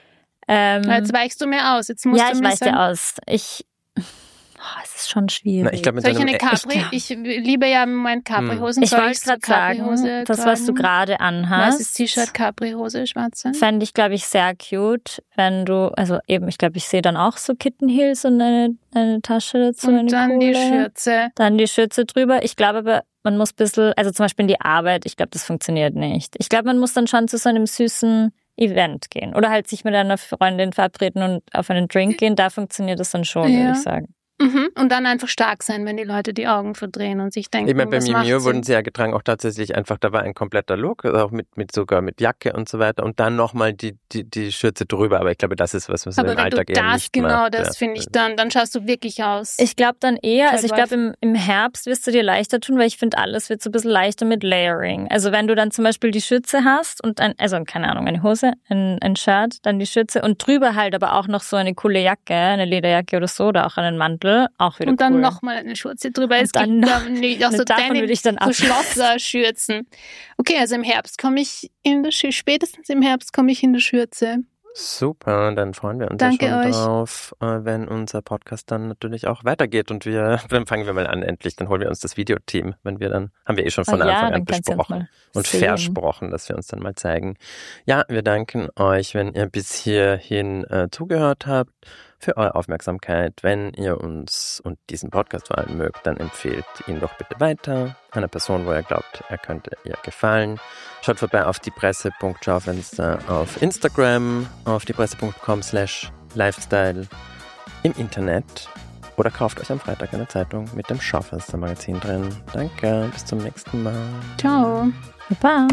Ähm, Jetzt weichst du mir aus. Jetzt musst ja, du ich mir weiche dir aus. Ich, oh, es ist schon schwierig. Na, ich glaub, mit Soll ich eine einem, Capri? Ich, ich liebe ja meine Capri-Hosen. Ich wollte gerade sagen, das, was du gerade anhast. Was ist T-Shirt, Capri-Hose, schwarze? Fände ich, glaube ich, sehr cute, wenn du, also eben, ich glaube, ich sehe dann auch so Kittenheels und eine, eine Tasche dazu. Und eine dann coole. die Schürze. Dann die Schürze drüber. Ich glaube aber, man muss ein bisschen, also zum Beispiel in die Arbeit, ich glaube, das funktioniert nicht. Ich glaube, man muss dann schon zu so einem süßen Event gehen. Oder halt sich mit einer Freundin verabreden und auf einen Drink gehen. Da funktioniert das dann schon, ja. würde ich sagen. Mhm. Und dann einfach stark sein, wenn die Leute die Augen verdrehen und sich denken, ich meine, bei was Miu macht Miu sie? wurden sie ja getragen, auch tatsächlich einfach, da war ein kompletter Look, also auch mit, mit sogar mit Jacke und so weiter und dann nochmal die, die, die Schürze drüber, aber ich glaube, das ist was, was man im Alltag eher nicht genau, macht. das ja. finde ich dann, dann schaust du wirklich aus. Ich glaube dann eher, also ich glaube im, im Herbst wirst du dir leichter tun, weil ich finde, alles wird so ein bisschen leichter mit Layering. Also wenn du dann zum Beispiel die Schürze hast und ein, also keine Ahnung, eine Hose, ein, ein Shirt, dann die Schürze und drüber halt aber auch noch so eine coole Jacke, eine Lederjacke oder so oder auch einen Mantel, auch wieder und dann cool. nochmal eine Schürze drüber. Es dann gibt noch, da nicht auch so deine so Schlosser-Schürzen. Okay, also im Herbst komme ich in der Schürze, spätestens im Herbst komme ich in der Schürze. Super, dann freuen wir uns Danke ja schon euch. drauf, wenn unser Podcast dann natürlich auch weitergeht und wir, dann fangen wir mal an endlich, dann holen wir uns das Videoteam, wenn wir dann, haben wir eh schon von oh ja, Anfang an besprochen und sehen. versprochen, dass wir uns dann mal zeigen. Ja, wir danken euch, wenn ihr bis hierhin äh, zugehört habt, für eure Aufmerksamkeit. Wenn ihr uns und diesen Podcast vor allem mögt, dann empfehlt ihn doch bitte weiter einer Person, wo ihr glaubt, er könnte ihr gefallen. Schaut vorbei auf diepresse punkt schaufenster auf Instagram, auf diepresse punkt com slash lifestyle im Internet oder kauft euch am Freitag eine Zeitung mit dem Schaufenster-Magazin drin. Danke, bis zum nächsten Mal. Ciao. Baba.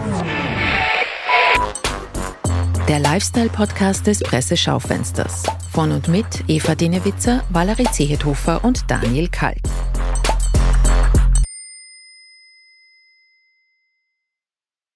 Der Lifestyle-Podcast des Presse-Schaufensters. Von und mit Eva Dinewitzer, Valerie Zehethofer und Daniel Kalt.